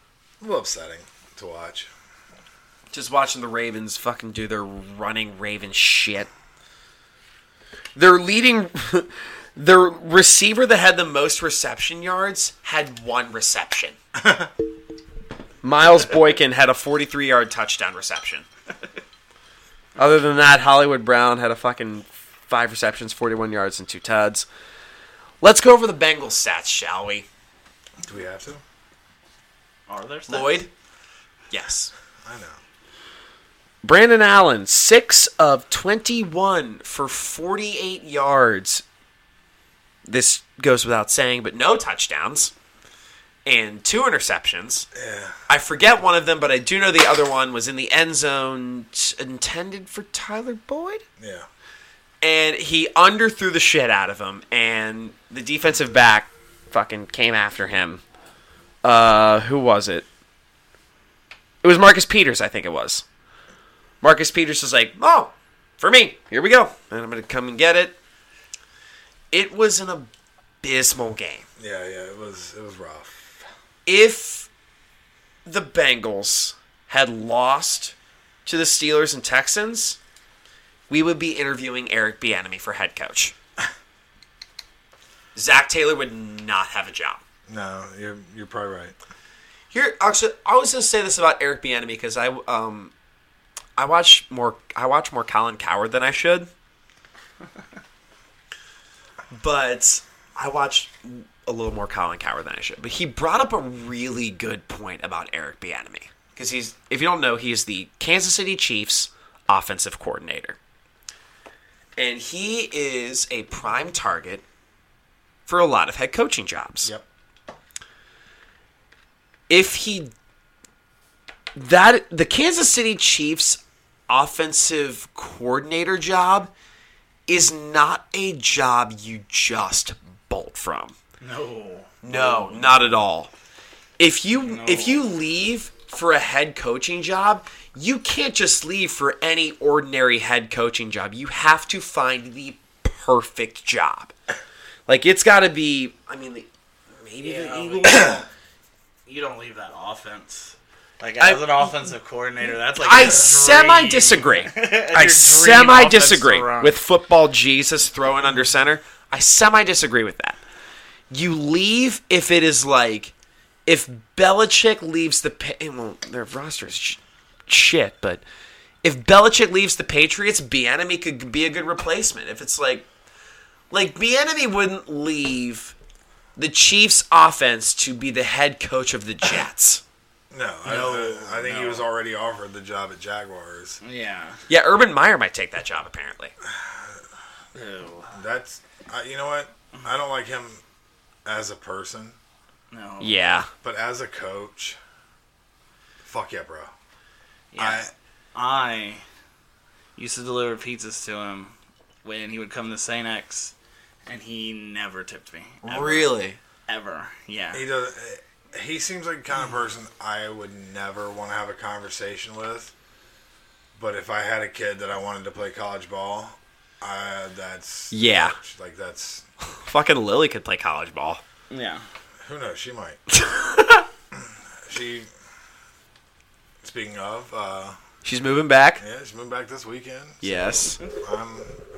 A little upsetting to watch. Just watching the Ravens fucking do their running Raven shit. Their leading... their receiver that had the most reception yards had one reception. Miles Boykin had a forty-three-yard touchdown reception. Other than that, Hollywood Brown had a fucking five receptions, forty-one yards, and two tuds. Let's go over the Bengals stats, shall we? Do we have to? Are there stats? Lloyd? Yes. I know. Brandon Allen, six of twenty-one for forty-eight yards. This goes without saying, but no touchdowns. And two interceptions. Yeah. I forget one of them, but I do know the other one was in the end zone t- intended for Tyler Boyd. Yeah. And he underthrew the shit out of him, and the defensive back fucking came after him. Uh, who was it? It was Marcus Peters, I think it was. Marcus Peters was like, oh, for me, here we go. And I'm going to come and get it. It was an abysmal game. Yeah, yeah, it was it was rough. If the Bengals had lost to the Steelers and Texans, we would be interviewing Eric Bieniemy for head coach. Zach Taylor would not have a job. No, you're you're probably right. Here, actually, I was going to say this about Eric Bieniemy because I um I watch more I watch more Colin Cowherd than I should, but I watch a little more Colin Cowherd than I should. But he brought up a really good point about Eric Bieniemy because he's, if you don't know, he is the Kansas City Chiefs offensive coordinator, and he is a prime target for a lot of head coaching jobs. Yep. If he that the Kansas City Chiefs offensive coordinator job is not a job you just bolt from. No. No, not at all. If you no. if you leave for a head coaching job, you can't just leave for any ordinary head coaching job. You have to find the perfect job. Like, it's got to be, I mean, the, maybe yeah, the Eagles. You don't leave that offense. Like, I, as an offensive coordinator, that's like I semi-disagree. I semi-disagree with football Jesus throwing under center. I semi-disagree with that. You leave if it is like, if Belichick leaves the, well, their roster is sh- shit, but if Belichick leaves the Patriots, Bieniemy could be a good replacement. If it's like, like Bieniemy wouldn't leave the Chiefs offense to be the head coach of the Jets. No, I, No, I, I think no. he was already offered the job at Jaguars. Yeah. Yeah, Urban Meyer might take that job, apparently. Ew. That's, uh, you know what? I don't like him as a person, No. Yeah. but as a coach, fuck yeah, bro. Yeah. I, I used to deliver pizzas to him when he would come to Saint X, and he never tipped me. Ever. Really? Ever. Yeah. He does. He seems like the kind of person I would never want to have a conversation with. But if I had a kid that I wanted to play college ball, uh, that's Yeah. like that's Fucking Lily could play college ball. Yeah. who knows. She might. she. Speaking of, uh, She's moving back. yeah, she's moving back this weekend. so Yes. I'm.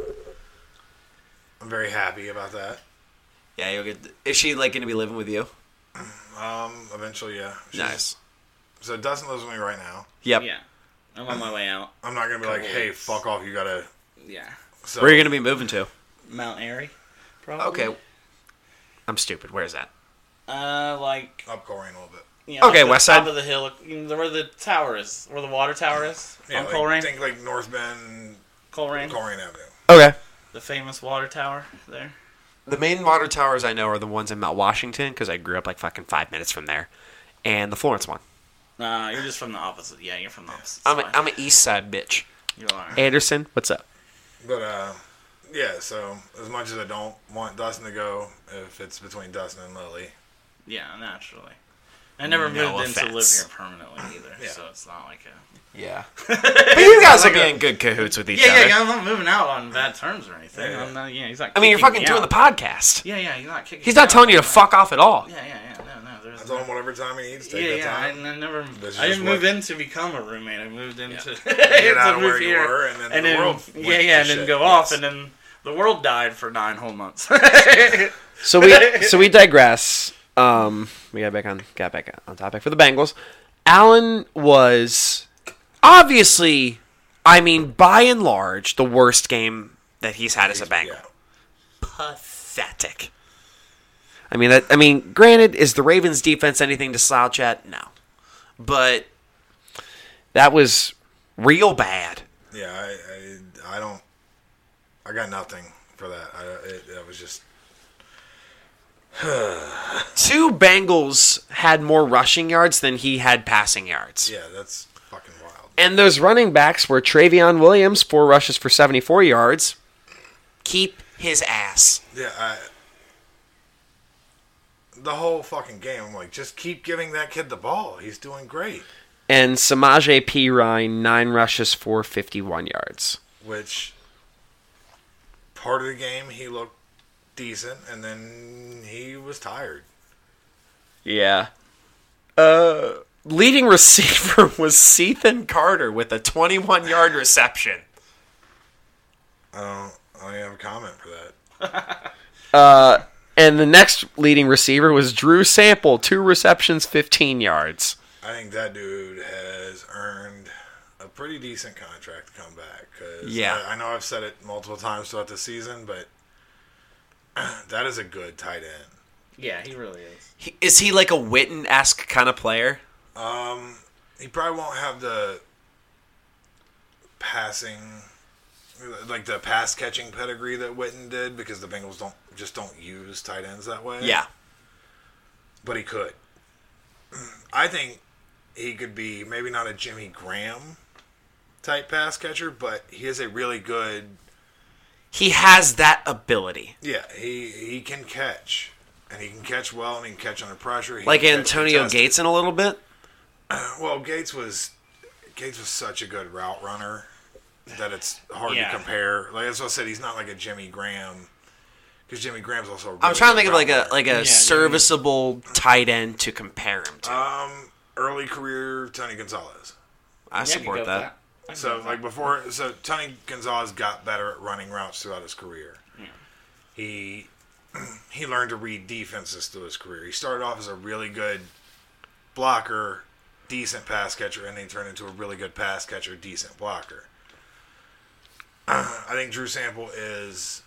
I'm very happy about that. Yeah, you'll get. Is she like going to be living with you? Um, eventually, yeah. She's- Nice. So Dustin lives with me right now. Yep. Yeah. I'm on my way out. I'm not gonna be like, Couple hey, weeks. fuck off. You gotta. Yeah. So, Where are you going to be moving to? Mount Airy, probably. Okay. I'm stupid. Where is that? Uh, like, Up Coleraine a little bit. you know, Okay, up the west top side. of the hill, you know, where the tower is, where the water tower is Yeah, on like, Coleraine. think like North Bend, Coleraine, Coleraine Avenue. Okay. the famous water tower there. The main water towers I know are the ones in Mount Washington because I grew up like fucking five minutes from there, and the Florence one. Nah, you're just from the opposite. Yeah, you're from the opposite I'm a, side. I'm an East Side bitch. You are. Anderson, what's up? But uh, yeah. So as much as I don't want Dustin to go, if it's between Dustin and Lily, Yeah, naturally. I never No moved in to live offense. here permanently either, Yeah. so it's not like a... Yeah. But you guys will Like be a- in good cahoots with each Yeah, other. yeah, yeah, I'm not moving out on bad terms or anything. Yeah. I'm not, yeah, he's not I mean, you're kicking fucking me doing out. the podcast. Yeah, yeah, he's not kicking He's me not out. telling you to fuck off at all. Yeah, yeah, yeah, no, no, there's I tell him whatever time he needs. Take yeah, that yeah. time. I, I never. This I is didn't what- move in to become a roommate. I moved into Get out to of move where you here, were, and then and the then world yeah, went yeah, to and then shit. go Yes. off, and then the world died for nine whole months. So we so we digress. Um, we got back on got back on topic for the Bengals. Allen was obviously, I mean, by and large, the worst game that he's had as a Bengal. Yeah. Pathetic. I mean, that, I mean, granted, is the Ravens' defense anything to slouch at? No, but that was real bad. Yeah, I, I, I don't. I got nothing for that. I, it, that was just. Two Bengals had more rushing yards than he had passing yards. Yeah, that's fucking wild. And those running backs were Travion Williams, four rushes for seventy-four yards. Keep his ass. Yeah, I. The whole fucking game, I'm like, just keep giving that kid the ball. He's doing great. And Samaje Perine, nine rushes for fifty-one yards. Which, part of the game, he looked decent, and then he was tired. Yeah. Uh, leading receiver was Sethan Carter with a twenty-one-yard reception. I don't, I don't have a comment for that. Uh, and the next leading receiver was Drew Sample, two receptions, fifteen yards. I think that dude has earned a pretty decent contract to come back. Cause Yeah. I, I know I've said it multiple times throughout the season, but that is a good tight end. Yeah, he really is. He, is he like a Witten-esque kind of player? Um, he probably won't have the passing, like the pass catching pedigree that Witten did, because the Bengals don't just don't use tight ends that way. Yeah. But he could. I think he could be maybe not a Jimmy Graham type pass catcher, but he is a really good. He has that ability. Yeah, he he can catch, and he can catch well, and he can catch under pressure. He Like can catch Antonio contested. Gates in a little bit? Well, Gates was Gates was such a good route runner that it's hard Yeah. to compare. Like that's what I said, he's not like a Jimmy Graham, because Jimmy Graham's also. A really I'm trying to good think of like route a runner. like a Yeah, serviceable tight end to compare him to. um early career Tony Gonzalez. I Yeah, I could go support with that. I could go So with like that. before, so Tony Gonzalez got better at running routes throughout his career. Yeah. He he learned to read defenses through his career. He started off as a really good blocker, decent pass catcher, and then he turned into a really good pass catcher, decent blocker. I think Drew Sample is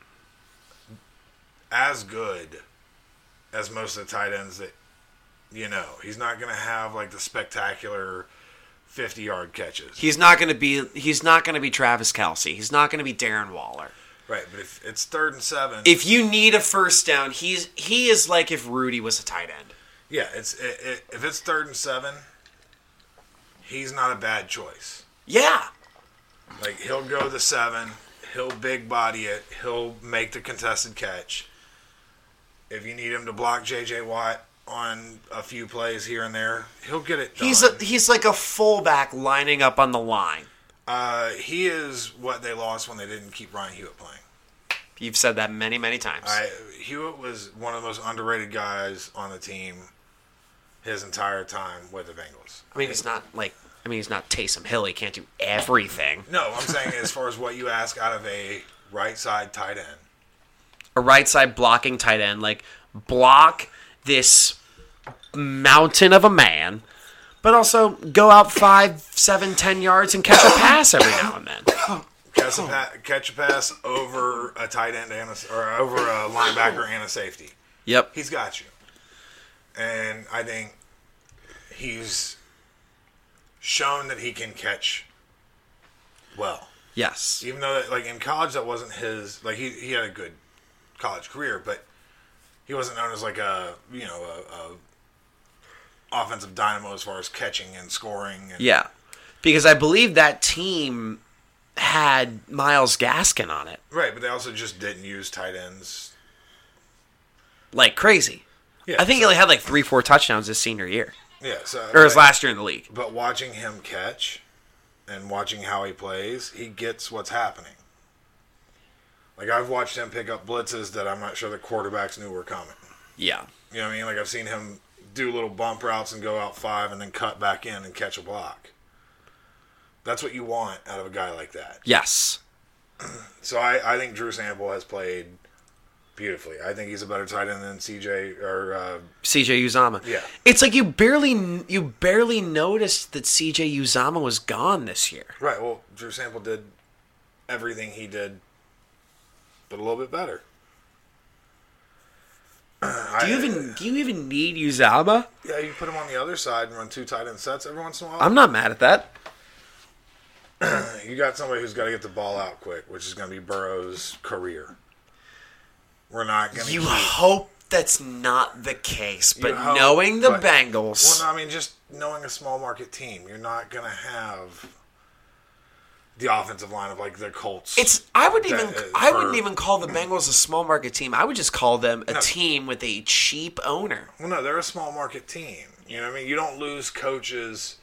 as good as most of the tight ends that you know. He's not going to have like the spectacular fifty-yard catches. He's not going to be he's not going to be Travis Kelce. He's not going to be Darren Waller. Right, but if it's third and seven, If you need a first down, he's he is like if Rudy was a tight end. yeah, it's it, it, if it's third and seven, he's not a bad choice. Yeah. Like he'll go the seven, he'll big body it, he'll make the contested catch. If you need him to block J J Watt on a few plays here and there, he'll get it done. He's a, he's like a fullback lining up on the line. uh, he is what they lost when they didn't keep Ryan Hewitt playing. You've said that many, many times. I, Hewitt was one of the most underrated guys on the team his entire time with the Bengals. I mean, he's not like I mean, he's not Taysom Hill. He can't do everything. No, I'm saying as far as what you ask out of a right side tight end. A right side blocking tight end, like block this mountain of a man, but also go out five, seven, ten yards and catch a pass every now and then. Catch a, pa- catch a pass over a tight end and a, or over a linebacker and a safety. Yep. He's got you. And I think he's shown that he can catch well. Yes. Even though, like, in college, that wasn't his... Like, he, he had a good college career, but he wasn't known as, like, a, you know, a, a offensive dynamo as far as catching and scoring. And, Yeah. Because I believe that team had Myles Gaskin on it. Right, but they also just didn't use tight ends. Like crazy. Yeah, I think he so- only had like three, four touchdowns his senior year. Yeah, so... Or his like, last year in the league. But watching him catch and watching how he plays, he gets what's happening. Like, I've watched him pick up blitzes that I'm not sure the quarterbacks knew were coming. Yeah. You know what I mean? Like, I've seen him do little bump routes and go out five and then cut back in and catch a block. That's what you want out of a guy like that. Yes. So I, I think Drew Sample has played beautifully. I think he's a better tight end than C J or uh, C J Uzomah. Yeah. It's like you barely you barely noticed that C J Uzomah was gone this year. Right. Well, Drew Sample did everything he did, but a little bit better. Do you even do you even need Uzomah? Yeah, you put him on the other side and run two tight end sets every once in a while. I'm not mad at that. You got somebody who's got to get the ball out quick, which is going to be Burrow's career. We're not going to. You keep... hope that's not the case, but hope, knowing the but, Bengals, well, no, I mean, just knowing a small market team, you're not going to have the offensive line of like the Colts. it's I would even that, uh, I for- wouldn't even call the Bengals a small market team. I would just call them a No. team with a cheap owner. Well, no, they're a small market team. You know what I mean? You don't lose coaches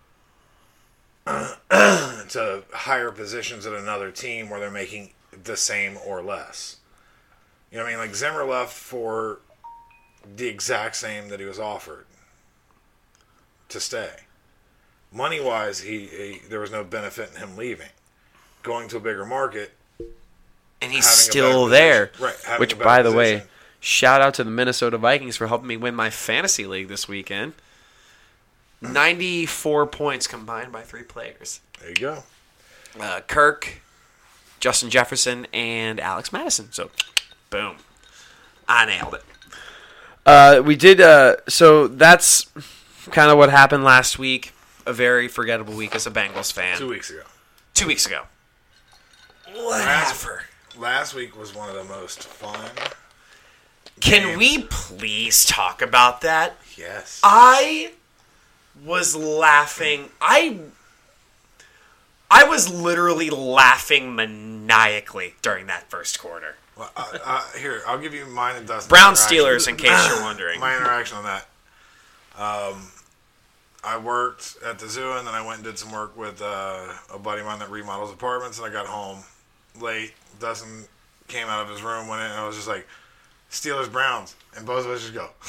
to higher positions at another team where they're making the same or less. You know what I mean? Like Zimmer left for the exact same that he was offered to stay. Money wise, he, he there was no benefit in him leaving. Going to a bigger market, And he's having a still better there. position. Right, having a Which, better by the way, position. shout out to the Minnesota Vikings for helping me win my fantasy league this weekend. ninety-four points combined by three players. There you go. Uh, Kirk, Justin Jefferson, and Alex Madison. So, boom. I nailed it. Uh, we did, uh, so that's kind of what happened last week. A very forgettable week as a Bengals fan. Two weeks ago. Two weeks ago. Last, Whatever. last week was one of the most fun. Can games. we please talk about that? Yes. I was laughing. I I was literally laughing maniacally during that first quarter. Well, uh, uh, here, I'll give you mine and Dustin's Brown interaction. Steelers, in case you're wondering. My interaction on that. Um, I worked at the zoo, and then I went and did some work with uh, a buddy of mine that remodels apartments, and I got home late. Dustin came out of his room, went in, and I was just like, Steelers, Browns. And both of us just go.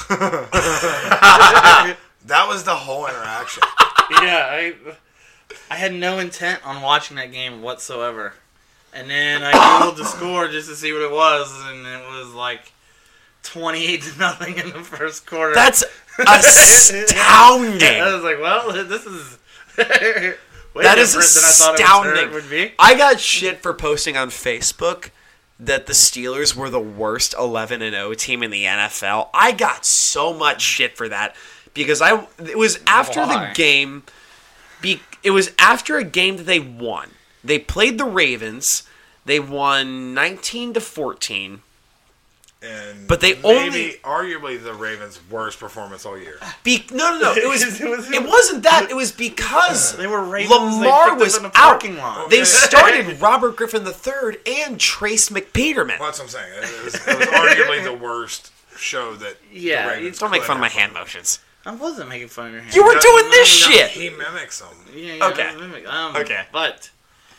That was the whole interaction. Yeah, I I had no intent on watching that game whatsoever. And then I googled the score just to see what it was, and it was like twenty-eight to nothing in the first quarter. That's astounding. I was like, well, this is way That is different than I thought it was- astounding. it would be. I got shit for posting on Facebook that the Steelers were the worst eleven and oh team in the N F L. I got so much shit for that because I it was after Why? the game. Be, it was after a game that they won. They played the Ravens. They won nineteen to fourteen. And But they maybe, only- arguably, the Ravens' worst performance all year. Be, no, no, no. It was. It was- It wasn't that. It was because They were Ravens, Lamar they picked was up in the out. parking lot. They started Robert Griffin the third and Trace McPeterman. Well, that's what I'm saying. It was, it was arguably the worst show that Yeah, the Ravens Don't make could fun of my have. hand motions. I wasn't making fun of your hand. You were No, doing no, this no, shit. He mimics them. Yeah, yeah, Okay. mimic. Um, Okay. But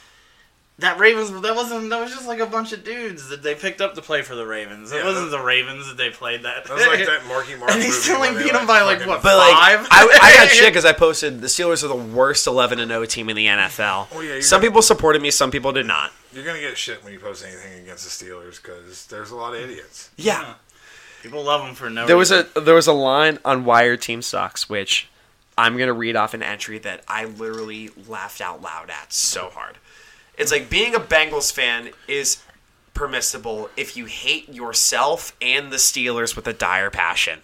that Ravens, that wasn't. That was just like a bunch of dudes that they picked up to play for the Ravens. It Yeah, wasn't that- the Ravens that they played that. That was like that Marky Mark And he movie still where like they, beat them by like fucking- what But like, five? I, I got shit because I posted the Steelers are the worst eleven and oh team in the N F L. Oh, yeah, you're Some gonna- people supported me, some people did not. You're gonna get shit when you post anything against the Steelers because there's a lot of idiots. Yeah. People love them for no. There was reason. a there was a line on Wired Team Sucks, which I'm gonna read off an entry that I literally laughed out loud at so hard. It's like being a Bengals fan is permissible if you hate yourself and the Steelers with a dire passion.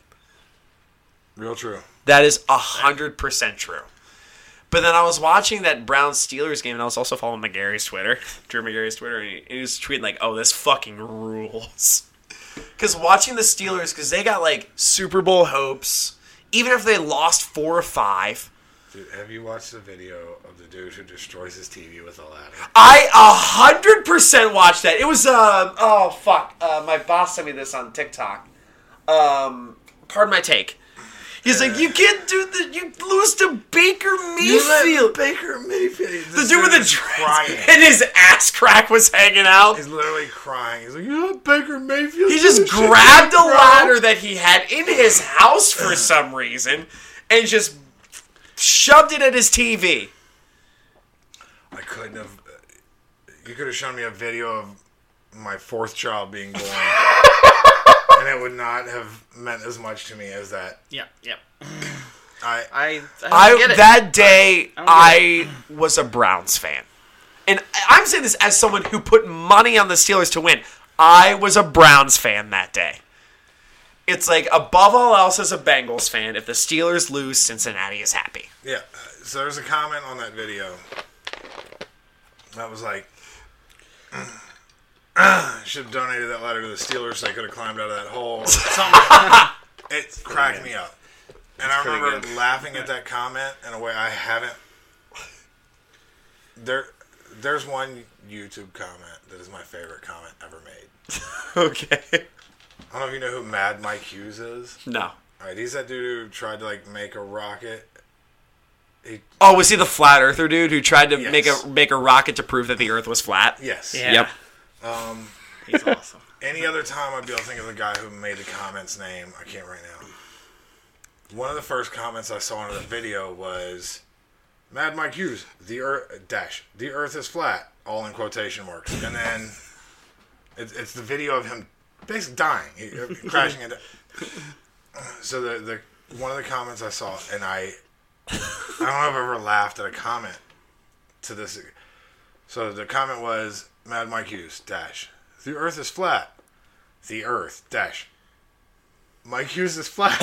Real true. That is a hundred percent true. But then I was watching that Brown Steelers game, and I was also following McGarry's Twitter, Drew McGarry's Twitter, and he, he was tweeting like, "Oh, this fucking rules." Because watching the Steelers, because they got like Super Bowl hopes, even if they lost four or five. Dude, have you watched the video of the dude who destroys his T V with a ladder? I a hundred percent watched that. It was uh oh fuck, uh, my boss sent me this on TikTok. Um, pardon my take. He's like, you can't do the. You lose to Baker You let Mayfield. Baker Mayfield. The dude with the is dreads crying. and his ass crack was hanging out. He's literally crying. He's like, you let Baker Mayfield. He do just this shit, grabbed a bro." ladder that he had in his house for some reason and just shoved it at his T V. I couldn't have. You could have shown me a video of my fourth child being born, and it would not have meant as much to me as that. Yeah, yeah. I, I, I, I get it. that day I I was a Browns fan. And I'm saying this as someone who put money on the Steelers to win. I was a Browns fan that day. It's like, above all else, as a Bengals fan, if the Steelers lose, Cincinnati is happy. yeah. So there's a comment on that video that was like, should have donated that ladder to the Steelers so they could have climbed out of that hole. It cracked me up. And I pretty remember good. laughing at that comment in a way I haven't. There, There's one YouTube comment that is my favorite comment ever made. Okay. I don't know if you know who Mad Mike Hughes is. No. All right, he's that dude who tried to like make a rocket. He, Oh, was he the flat earther dude who tried to Yes. make a make a rocket to prove that the Earth was flat? yes. Yeah. Yep. Um, He's awesome. any other time I'd be able to think of the guy who made the comment's name. I can't right now. One of the first comments I saw in the video was, Mad Mike Hughes, the Earth, dash, the Earth is flat, all in quotation marks. And then it, it's the video of him basically dying, he, uh, crashing into. So the, the one of the comments I saw, and I, I don't know if I've ever laughed at a comment to this. So the comment was, Mad Mike Hughes, dash, the Earth is flat. The Earth, dash, Mike Hughes is flat.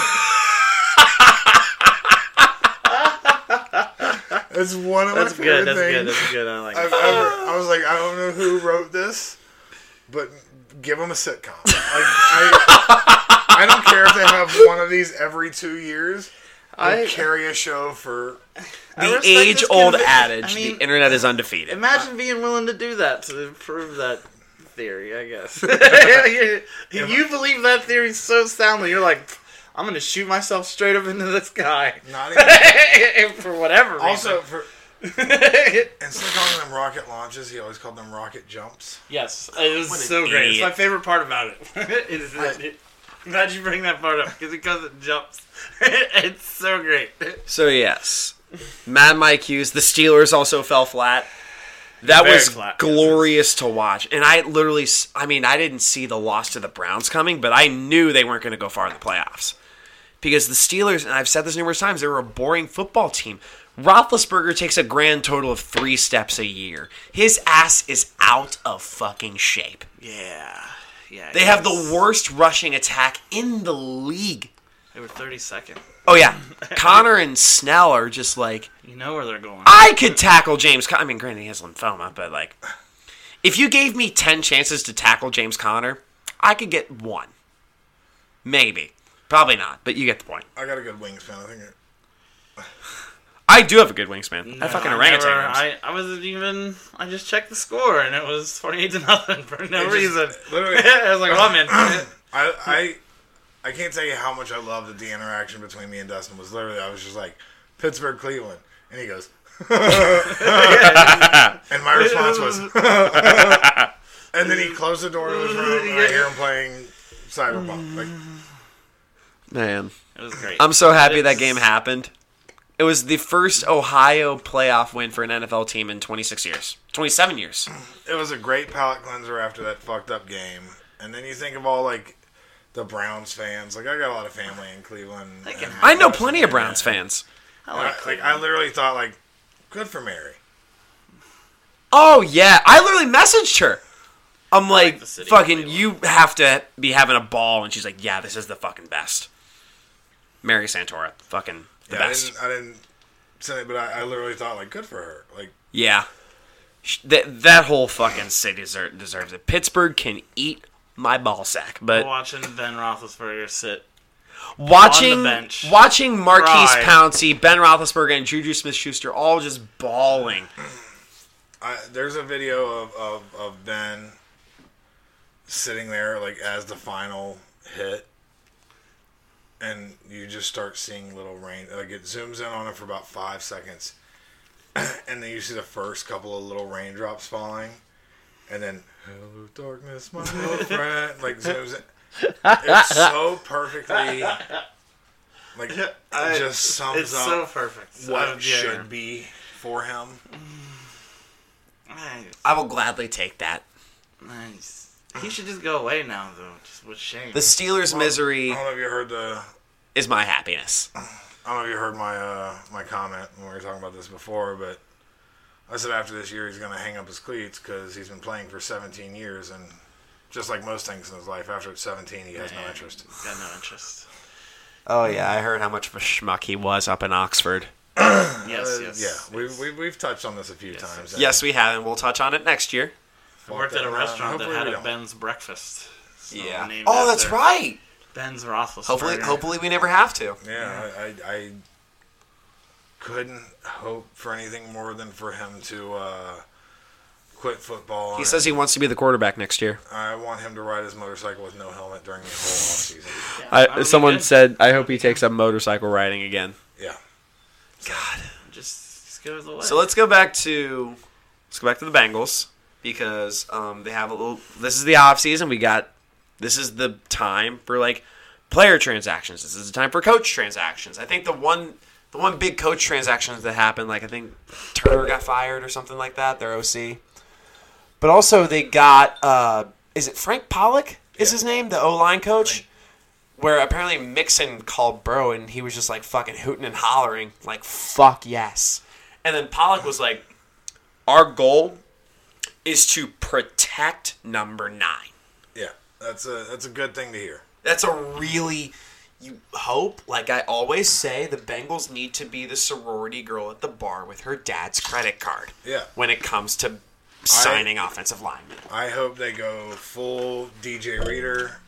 It's one of That's my favorite good. That's things good. That's good. I like I've it. ever. I was like, I don't know who wrote this, but give them a sitcom. Like, I, I don't care if they have one of these every two years. I carry a show for I The respect this age-old conviction. adage, I mean, the internet is undefeated. Imagine being willing to do that to prove that theory, I guess. you, you believe that theory so soundly, you're like, I'm going to shoot myself straight up into the sky. not even. For whatever reason. Also, for instead of calling them rocket launches, he always called them rocket jumps. Yes, it was What an so great. It's idiot. my favorite part about it. Is that it, I'm glad you bring that part up because because it jumps. It's so great. So yes, Mad Mike Hughes. The Steelers also fell flat. That Very was flat. glorious to watch. And I literally, s- I mean, I didn't see the loss to the Browns coming, but I knew they weren't going to go far in the playoffs. Because the Steelers, and I've said this numerous times, they were a boring football team. Roethlisberger takes a grand total of three steps a year. His ass is out of fucking shape. Yeah, yeah. They have the worst rushing attack in the league. They were thirty-second. Oh, yeah. Connor and Snell are just like, You know where they're going. I could tackle James Conner. I mean, granted, he has lymphoma, but like, if you gave me ten chances to tackle James Conner, I could get one. Maybe. Probably not, but you get the point. I got a good wingspan. I think. It, I do have a good wingspan. I fucking I orangutan. never- arms. I, I wasn't even. I just checked the score and it was forty-eight to nothing for no It just- reason. literally- I was like, oh man. I, I I can't tell you how much I love that the interaction between me and Dustin was literally. I was just like, Pittsburgh, Cleveland, and he goes, and my response was, and then he closed the door to his room, and I hear him playing Cyberpunk. Like, Man, It was great. I'm so happy that It's- game happened. It was the first Ohio playoff win for an N F L team in twenty-six years. twenty-seven years. it was a great palate cleanser after that fucked up game. And then you think of all like the Browns fans. Like I got a lot of family in Cleveland. and I know West plenty of Virginia. Browns fans. I And like I, like Cleveland. I literally thought like, good for Mary. Oh, yeah. I literally messaged her. I'm like, the city of fucking, Cleveland. you have to be having a ball. And she's like, yeah, this is the fucking best. Mary Santora. Fucking the Yeah, I best. didn't, I didn't say it, but I, I literally thought like, good for her. Like, Yeah. Sh- That, that whole fucking city deser- deserves it. Pittsburgh can eat my ball sack. But Watching Ben Roethlisberger sit. watching on the bench. watching Marquise Cry. Pouncey, Ben Roethlisberger, and Juju Smith-Schuster all just bawling. I, there's a video of, of, of Ben sitting there like as the final hit, and you just start seeing little rain. Like it zooms in on it for about five seconds, and then you see the first couple of little raindrops falling, and then hello darkness, my little friend. Like zooms in. It's so perfectly. Like I, just sums it's up so perfect. what Oh, it dear. should be for him. Nice. I will gladly take that. Nice. He should just go away now, though. Just with shame. The Steelers' I misery don't know if you heard the. is my happiness. I don't know if you heard my uh, my comment when we were talking about this before, but I said after this year he's going to hang up his cleats because he's been playing for seventeen years, and just like most things in his life, after it's seventeen, he has no Man, interest. Got no interest. Oh, yeah, I heard how much of a schmuck he was up in Oxford. Yes, Uh, yes. Yeah, we've, we've, we've touched on this a few Yes, times. yes. Yes, we have, and we'll touch on it next year. I worked at a Uh, restaurant that hopefully had we a don't. Ben's breakfast. So Yeah. named Oh, that's after right. Ben's Roethlisberger. Hopefully, hopefully we never have to. Yeah, I, I, I couldn't hope for anything more than for him to uh, quit football. He and says he wants to be the quarterback next year. I want him to ride his motorcycle with no helmet during the whole offseason. Yeah, that I, would be someone good. said, I hope he takes up motorcycle riding again. Yeah. God. Just, just go the way. So let's go back to let's go back to the Bengals because um, they have a little. This is the off season. We got this is the time for like player transactions. This is the time for coach transactions. I think the one the one big coach transactions that happened, like I think Turner got fired or something like that. Their O C, but also they got uh, is it Frank Pollock? Is his name the O line coach? Where apparently Mixon called Burrow and he was just like fucking hooting and hollering, like, fuck yes. And then Pollock was like, our goal is to protect number nine. Yeah, that's a that's a good thing to hear. That's a really, you hope, like I always say, the Bengals need to be the sorority girl at the bar with her dad's credit card. Yeah. When it comes to signing offensive linemen. I hope they go full D J Reader.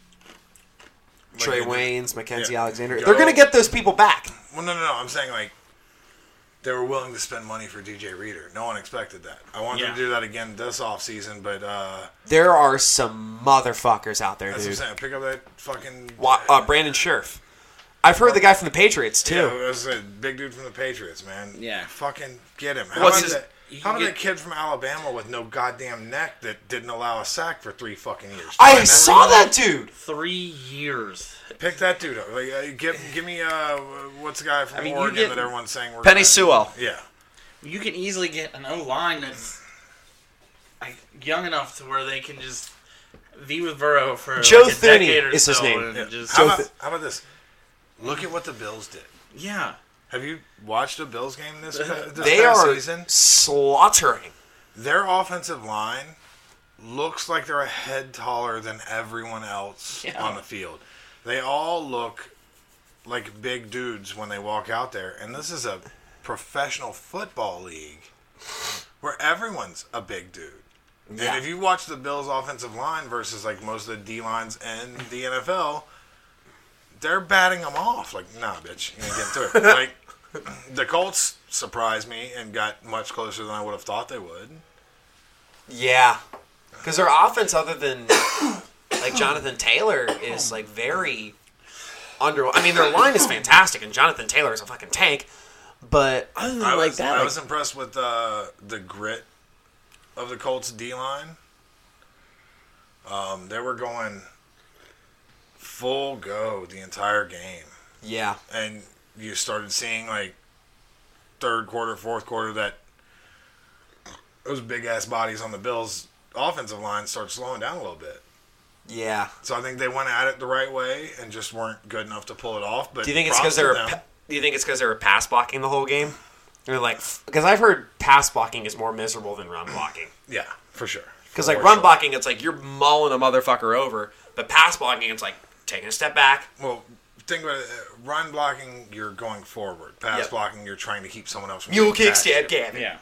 Like Trey they did- Waynes, Mackenzie Yeah. Alexander. Go- They're going to get those people back. Well, no, no, no. I'm saying like they were willing to spend money for D J Reader. No one expected that. I want them Yeah. to do that again this offseason, but uh, There are some motherfuckers out there, that's dude. what I'm saying. Pick up that fucking Wa- uh, Brandon Scherf. I've heard the guy from the Patriots, too. Yeah, it was a big dude from the Patriots, man. Yeah. Fucking get him. How What's about his- that? you How about get- that kid from Alabama with no goddamn neck that didn't allow a sack for three fucking years? I Find saw that dude. Three years. Pick that dude up. Like, uh, give, give me uh, what's the guy from I mean, you Oregon get- that everyone's saying we're Penny gonna- Sewell. Yeah. You can easily get an O line that's like young enough to where they can just be with Burrow for Joe like a Thuney decade or is his so name. and Yeah. Just, How, about, how about this? Look at what the Bills did. yeah. Have you watched a Bills game this, this They past are season? slaughtering. Their offensive line looks like they're a head taller than everyone else Yeah. on the field. They all look like big dudes when they walk out there. And this is a professional football league where everyone's a big dude. Yeah. And if you watch the Bills' offensive line versus like most of the D lines in the N F L, they're batting them off. Like, nah, bitch, you ain't getting through. Like, the Colts surprised me and got much closer than I would have thought they would. Yeah. Because their offense, other than like Jonathan Taylor, is like very under. I mean, their line is fantastic, and Jonathan Taylor is a fucking tank. But other than I like was, that, I like, was impressed with uh, the grit of the Colts D line. Um, they were going full go the entire game, yeah, and you started seeing like third quarter, fourth quarter that those big ass bodies on the Bills' offensive line start slowing down a little bit. yeah. So I think they went at it the right way and just weren't good enough to pull it off. But Do you think it's props because they to were? them. Pa- do you think it's because they were pass blocking the whole game? Or like, because I've heard pass blocking is more miserable than run blocking. Yeah, for sure. Because For like run sure. blocking, it's like you're mauling a motherfucker over. But pass blocking, it's like taking a step back. Well, think about it. uh, Run blocking, you're going forward. Pass Yep. blocking, you're trying to keep someone else from Mule getting kick, past stab, you. Gavin. Yeah.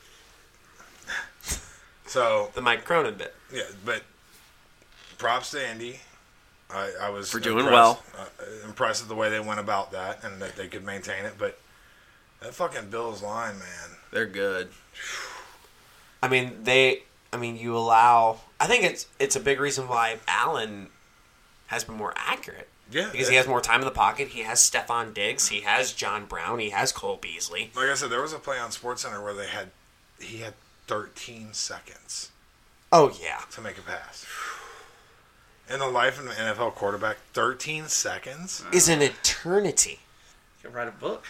So, The Mike Cronin bit. yeah, but props to Andy. I, I was For doing impressed- well. Uh, impressed with the way they went about that and that they could maintain it. But that fucking Bills line, man. They're good. I mean, they. I mean, you allow. I think it's it's a big reason why Allen has been more accurate. Yeah. Because he has more time in the pocket. He has Stephon Diggs. He has John Brown. He has Cole Beasley. Like I said, there was a play on SportsCenter where they had he had thirteen seconds. Oh, yeah. To make a pass. In the life of an N F L quarterback, thirteen seconds is an eternity. You can write a book.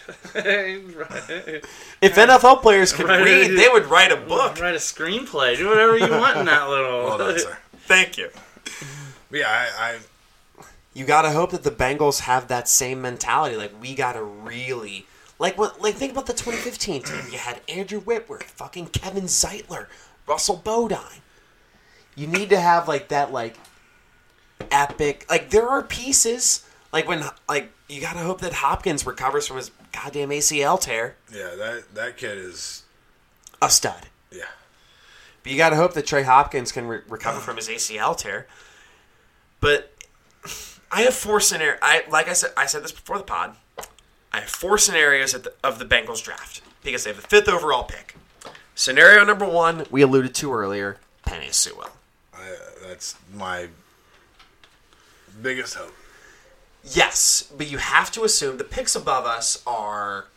If N F L players could write read, a, they would write a book. Write a screenplay. Do whatever you want in that little. Well done, sir. Thank you. But yeah, I, I. You gotta hope that the Bengals have that same mentality. Like we gotta really, like what, like think about the twenty fifteen team. You had Andrew Whitworth, fucking Kevin Zeitler, Russell Bodine. You need to have like that, like epic. Like there are pieces. Like when, like you gotta hope that Hopkins recovers from his goddamn A C L tear. Yeah, that that kid is a stud. Yeah, but you gotta hope that Trey Hopkins can re- recover from his A C L tear. But I have four scenarios. I like I said. I said this before the pod. I have four scenarios at the, of the Bengals draft because they have the fifth overall pick. Scenario number one, we alluded to earlier, Penei Sewell. I, that's my biggest hope. Yes, but you have to assume the picks above us are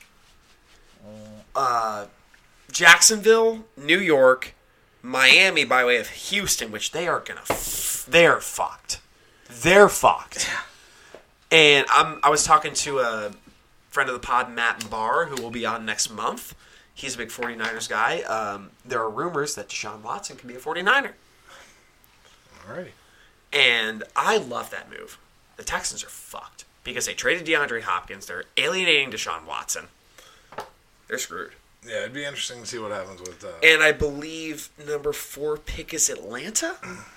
uh, Jacksonville, New York, Miami by way of Houston, which they are gonna, f- they are fucked. They're fucked. And I'm, I was talking to a friend of the pod, Matt Barr, who will be on next month. He's a big 49ers guy. Um, there are rumors that Deshaun Watson can be a 49er. Alrighty. And I love that move. The Texans are fucked because they traded DeAndre Hopkins. They're alienating Deshaun Watson. They're screwed. Yeah, it'd be interesting to see what happens with. Uh, And I believe number four pick is Atlanta.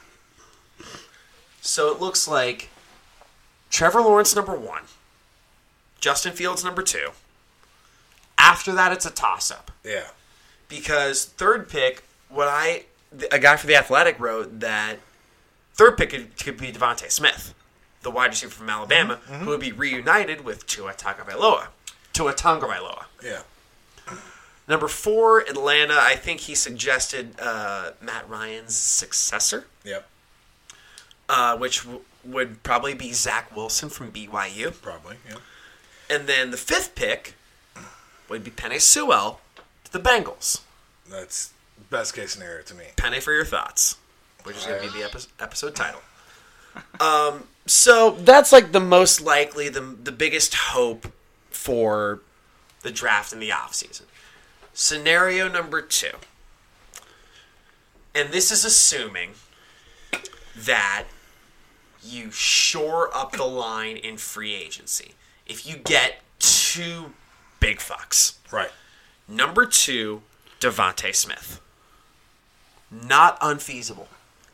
So it looks like Trevor Lawrence number one, Justin Fields number two. After that, it's a toss-up. Yeah. Because third pick, what I a guy for The Athletic wrote that third pick could, could be Devontae Smith, the wide receiver from Alabama, Mm-hmm, mm-hmm. who would be reunited with Tua Tagovailoa. Tua Tagovailoa. Yeah. Number four, Atlanta. I think he suggested uh, Matt Ryan's successor. Yep. Uh, which w- would probably be Zach Wilson from B Y U. Probably, yeah. And then the fifth pick would be Penei Sewell to the Bengals. That's best case scenario to me. Penei for your thoughts, which is going to be the epi- episode title. Um, so that's like the most likely, the the biggest hope for the draft in the offseason. Scenario number two. And this is assuming that you shore up the line in free agency. If you get two big fucks. Right. Number two, Devontae Smith. Not unfeasible.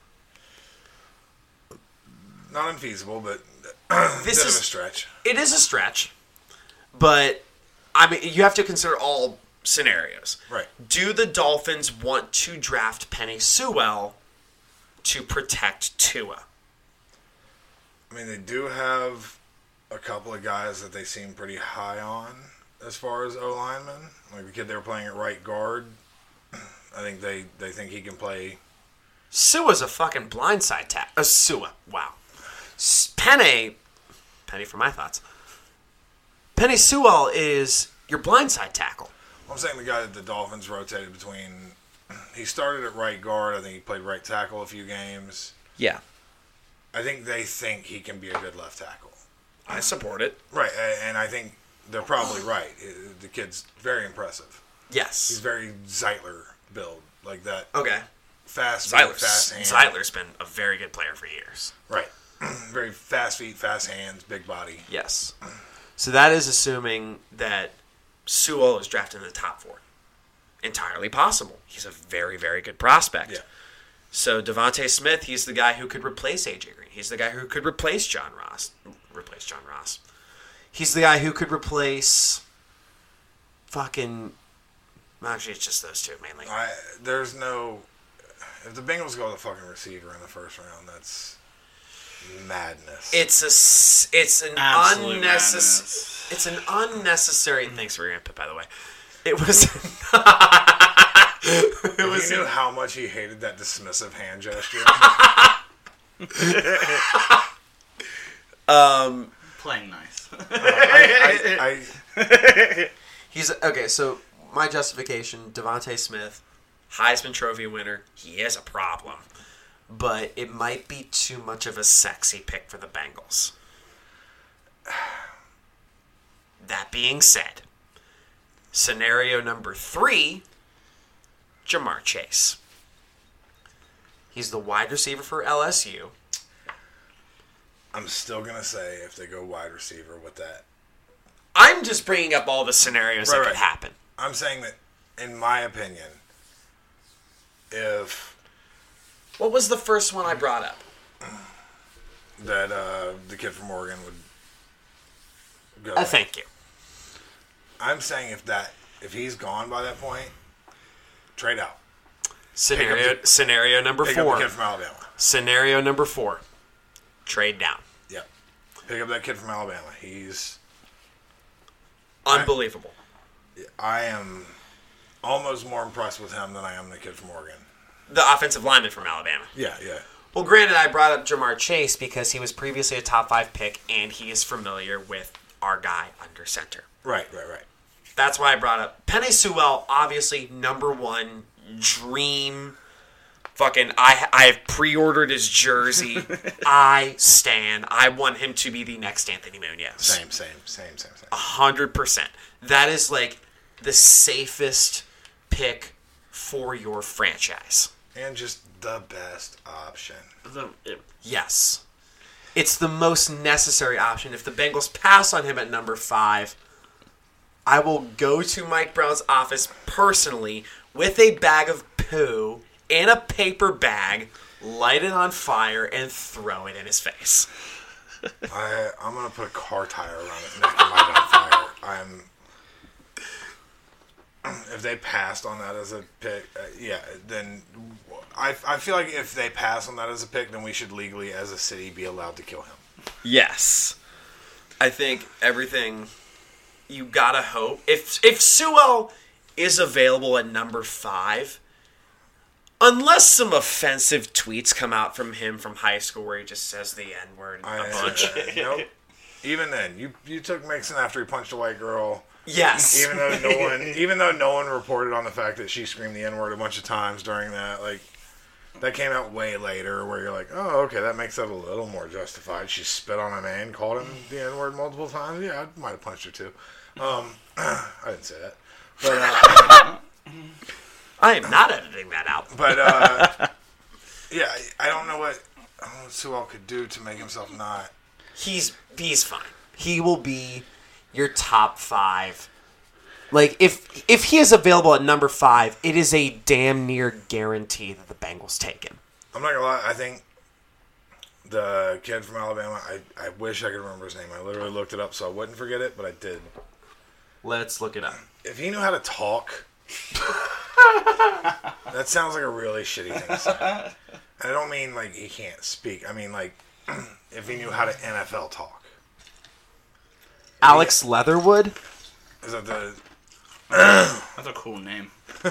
Not unfeasible, but This bit is of a stretch. It is a stretch, but I mean, you have to consider all scenarios. Right. Do the Dolphins want to draft Penei Sewell to protect Tua? I mean, they do have a couple of guys that they seem pretty high on as far as O linemen. Like the kid they were playing at right guard. I think they, they think he can play. Sua's a fucking blindside tackle. Uh, Sua, wow. S- Penei, Penei for my thoughts. Penei Sewell is your blindside tackle. I'm saying the guy that the Dolphins rotated between. He started at right guard. I think he played right tackle a few games. Yeah. I think they think he can be a good left tackle. I support it. Right, a- and I think they're probably right. The kid's very impressive. Yes. He's very Zeitler build, like that. Okay. Fast feet, Zeitler's, fast hands. Zeitler's been a very good player for years. Right. Very fast feet, fast hands, big body. Yes. So that is assuming that Sewell is drafted in the top four. Entirely possible. He's a very, very good prospect. Yeah. So Devontae Smith, he's the guy who could replace A J Green. He's the guy who could replace John Ross. Replace John Ross. He's the guy who could replace fucking... Actually, it's just those two, mainly. I, there's no... If the Bengals go with a fucking receiver in the first round, that's madness. It's a... s- It's an Absolute unnecessary... It's an unnecessary... Thanks for your input, by the way. It was... it was. You knew how much he hated that dismissive hand gesture. Um, Playing nice. I, I, I, he's okay. So my justification: Devontae Smith, Heisman Trophy winner. He is a problem, but it might be too much of a sexy pick for the Bengals. That being said, scenario number three: Jamar Chase. He's the wide receiver for L S U. I'm still going to say if they go wide receiver with that. I'm just bringing up all the scenarios Right, that right. could happen. I'm saying that, in my opinion, if What was the first one I brought up? that uh, the kid from Oregon would go. Uh, thank you. I'm saying if that if he's gone by that point, trade out. Scenario Pick up scenario number Pick four. up the kid from Alabama. Scenario number four. Trade down. Yep. Pick up that kid from Alabama. He's Unbelievable. I am almost more impressed with him than I am the kid from Oregon. The offensive lineman from Alabama. Yeah, yeah. Well, granted, I brought up Jamar Chase because he was previously a top five pick, and he is familiar with our guy under center. Right, right, right. That's why I brought up Penei Sewell. Obviously, number one dream. Fucking, I I have pre-ordered his jersey. I stand. I want him to be the next Anthony Munoz. Same, same, same, same, same. A hundred percent. That is like the safest pick for your franchise. And just the best option. The, it, Yes. It's the most necessary option. If the Bengals pass on him at number five, I will go to Mike Brown's office personally with a bag of poo and a paper bag, light it on fire, and throw it in his face. I I'm gonna put a car tire around it and make it light on fire. I'm. If they passed on that as a pick, uh, yeah, then I I feel like if they pass on that as a pick, then we should legally, as a city, be allowed to kill him. Yes. I think everything you gotta hope. If if Sewell is available at number five, unless some offensive tweets come out from him from high school where he just says the N-word a I, bunch. uh, nope. Even then, you you took Mixon after he punched a white girl. Yes. Even though no one, even though no one reported on the fact that she screamed the N-word a bunch of times during that, like that came out way later, where you're like, oh, okay, that makes that a little more justified. She spit on a man, called him the N-word multiple times. Yeah, I might have punched her too. Um, I didn't say that, but uh, I am not editing that out. but uh, yeah, I, I don't know what I don't know what Sewell could do to make himself not. He's he's fine. He will be your top five. Like if if he is available at number five, it is a damn near guarantee that the Bengals take him. I'm not gonna lie. I think the kid from Alabama. I, I wish I could remember his name. I literally looked it up so I wouldn't forget it, but I did. Let's look it up. If he knew how to talk, that sounds like a really shitty thing to say. And I don't mean like he can't speak. I mean like if he knew how to N F L talk. Alex Leatherwood. Is that the? that's a cool name.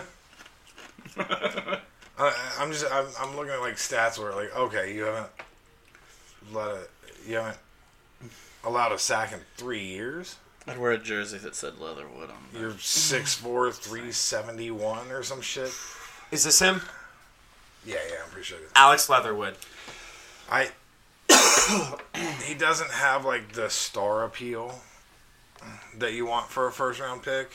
I, I'm just I'm, I'm looking at like stats where like okay you haven't let a you haven't allowed a sack in three years. I'd wear a jersey that said Leatherwood on it. You're six four, three seventy-one or some shit. Is this him? Yeah, yeah, I'm pretty sure. It is. Alex Leatherwood. I. He doesn't have like the star appeal that you want for a first round pick,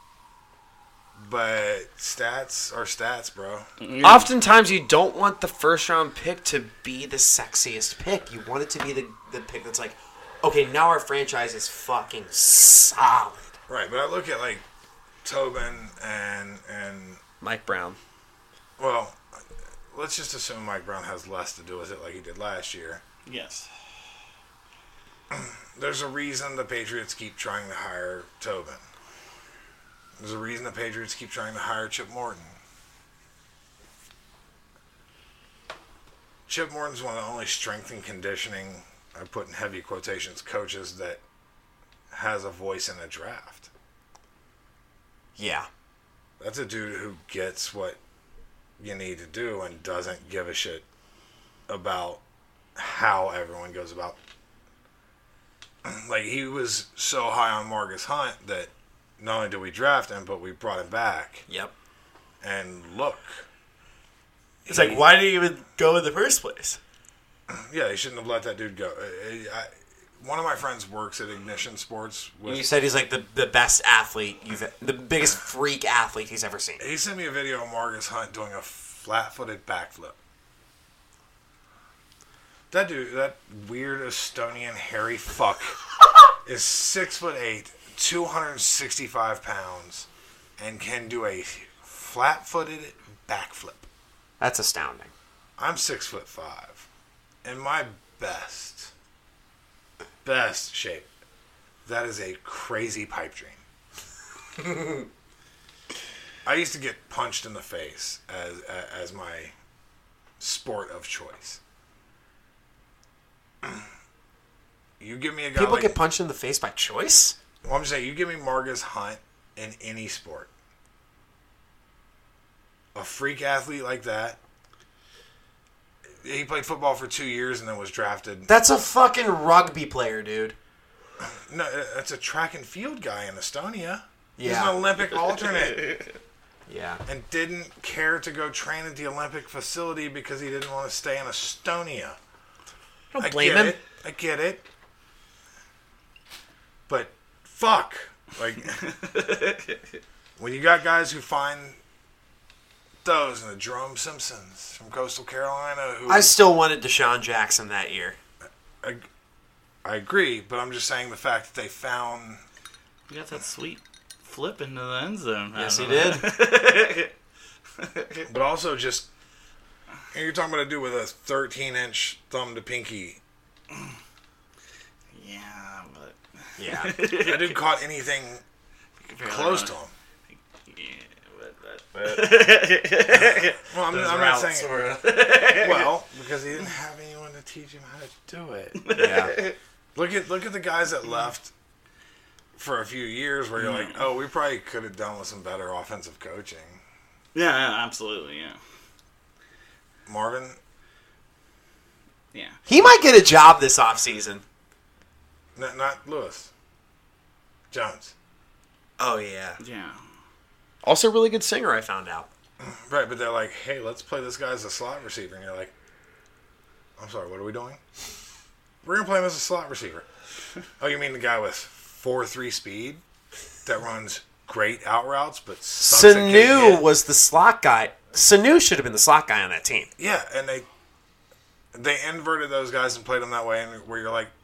but stats are stats, bro. Oftentimes, you don't want the first round pick to be the sexiest pick. You want it to be the the pick that's like, okay, now our franchise is fucking solid. Right, but I look at like Tobin and and Mike Brown. Well, let's just assume Mike Brown has less to do with it, like he did last year. Yes. There's a reason the Patriots keep trying to hire Tobin. There's a reason the Patriots keep trying to hire Chip Morton. Chip Morton's one of the only strength and conditioning, I put in heavy quotations, coaches that has a voice in a draft. Yeah. That's a dude who gets what you need to do and doesn't give a shit about how everyone goes about like he was so high on Marcus Hunt that not only did we draft him, but we brought him back. Yep. And look. It's he, like, why did he even go in the first place? Yeah, they shouldn't have let that dude go. I, I, one of my friends works at Ignition Sports. With, You said he's like the, the best athlete you've, the biggest freak athlete he's ever seen. He sent me a video of Marcus Hunt doing a flat-footed backflip. That dude, that weird Estonian hairy fuck, is six foot eight, two hundred sixty-five pounds, and can do a flat-footed backflip. That's astounding. I'm six foot five, in my best, best shape. That is a crazy pipe dream. I used to get punched in the face as as my sport of choice. You give me a guy People like, get punched in the face by choice? Well, I'm just saying, you give me Marcus Hunt in any sport. A freak athlete like that. He played football for two years and then was drafted. That's a fucking rugby player, dude. No, that's a track and field guy in Estonia. Yeah. He's an Olympic alternate. Yeah. And didn't care to go train at the Olympic facility because he didn't want to stay in Estonia. Don't I blame get him. It. I get it. But fuck. Like when you got guys who find those and the Jerome Simpsons from Coastal Carolina who I still wanted Deshaun Jackson that year. I, I agree, but I'm just saying the fact that they found You got that sweet flip into the end zone. Yes, he did. But also just you're talking about a dude with a thirteen inch thumb to pinky. Yeah, but Yeah. That dude caught anything close to him. But, well, I'm, Those I'm not routes saying. were- Well, because he didn't have anyone to teach him how to do it. Yeah. Look at look at the guys that left for a few years, where you're like, oh, we probably could have done with some better offensive coaching. yeah, yeah, absolutely, yeah. Marvin, Yeah. He might get a job this offseason. n- not Lewis, Jones. Oh, yeah. Yeah. Also, really good singer, I found out. Right, but they're like, hey, let's play this guy as a slot receiver, and you're like, I'm sorry, what are we doing? We're gonna play him as a slot receiver. Oh, you mean the guy with four three speed that runs great out routes, but sucks at getting Sanu hit? was the slot guy. Sanu should have been the slot guy on that team. Yeah, and they they inverted those guys and played them that way, and where you're like,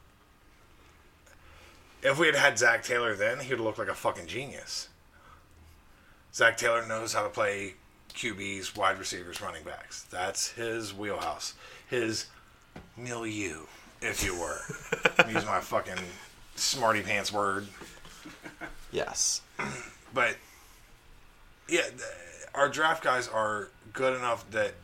if we had had Zach Taylor then, he would look like a fucking genius. Zach Taylor knows how to play Q Bs, wide receivers, running backs. That's his wheelhouse, his milieu, if you were. Use my fucking smarty pants word. Yes. But yeah, th- our draft guys are good enough that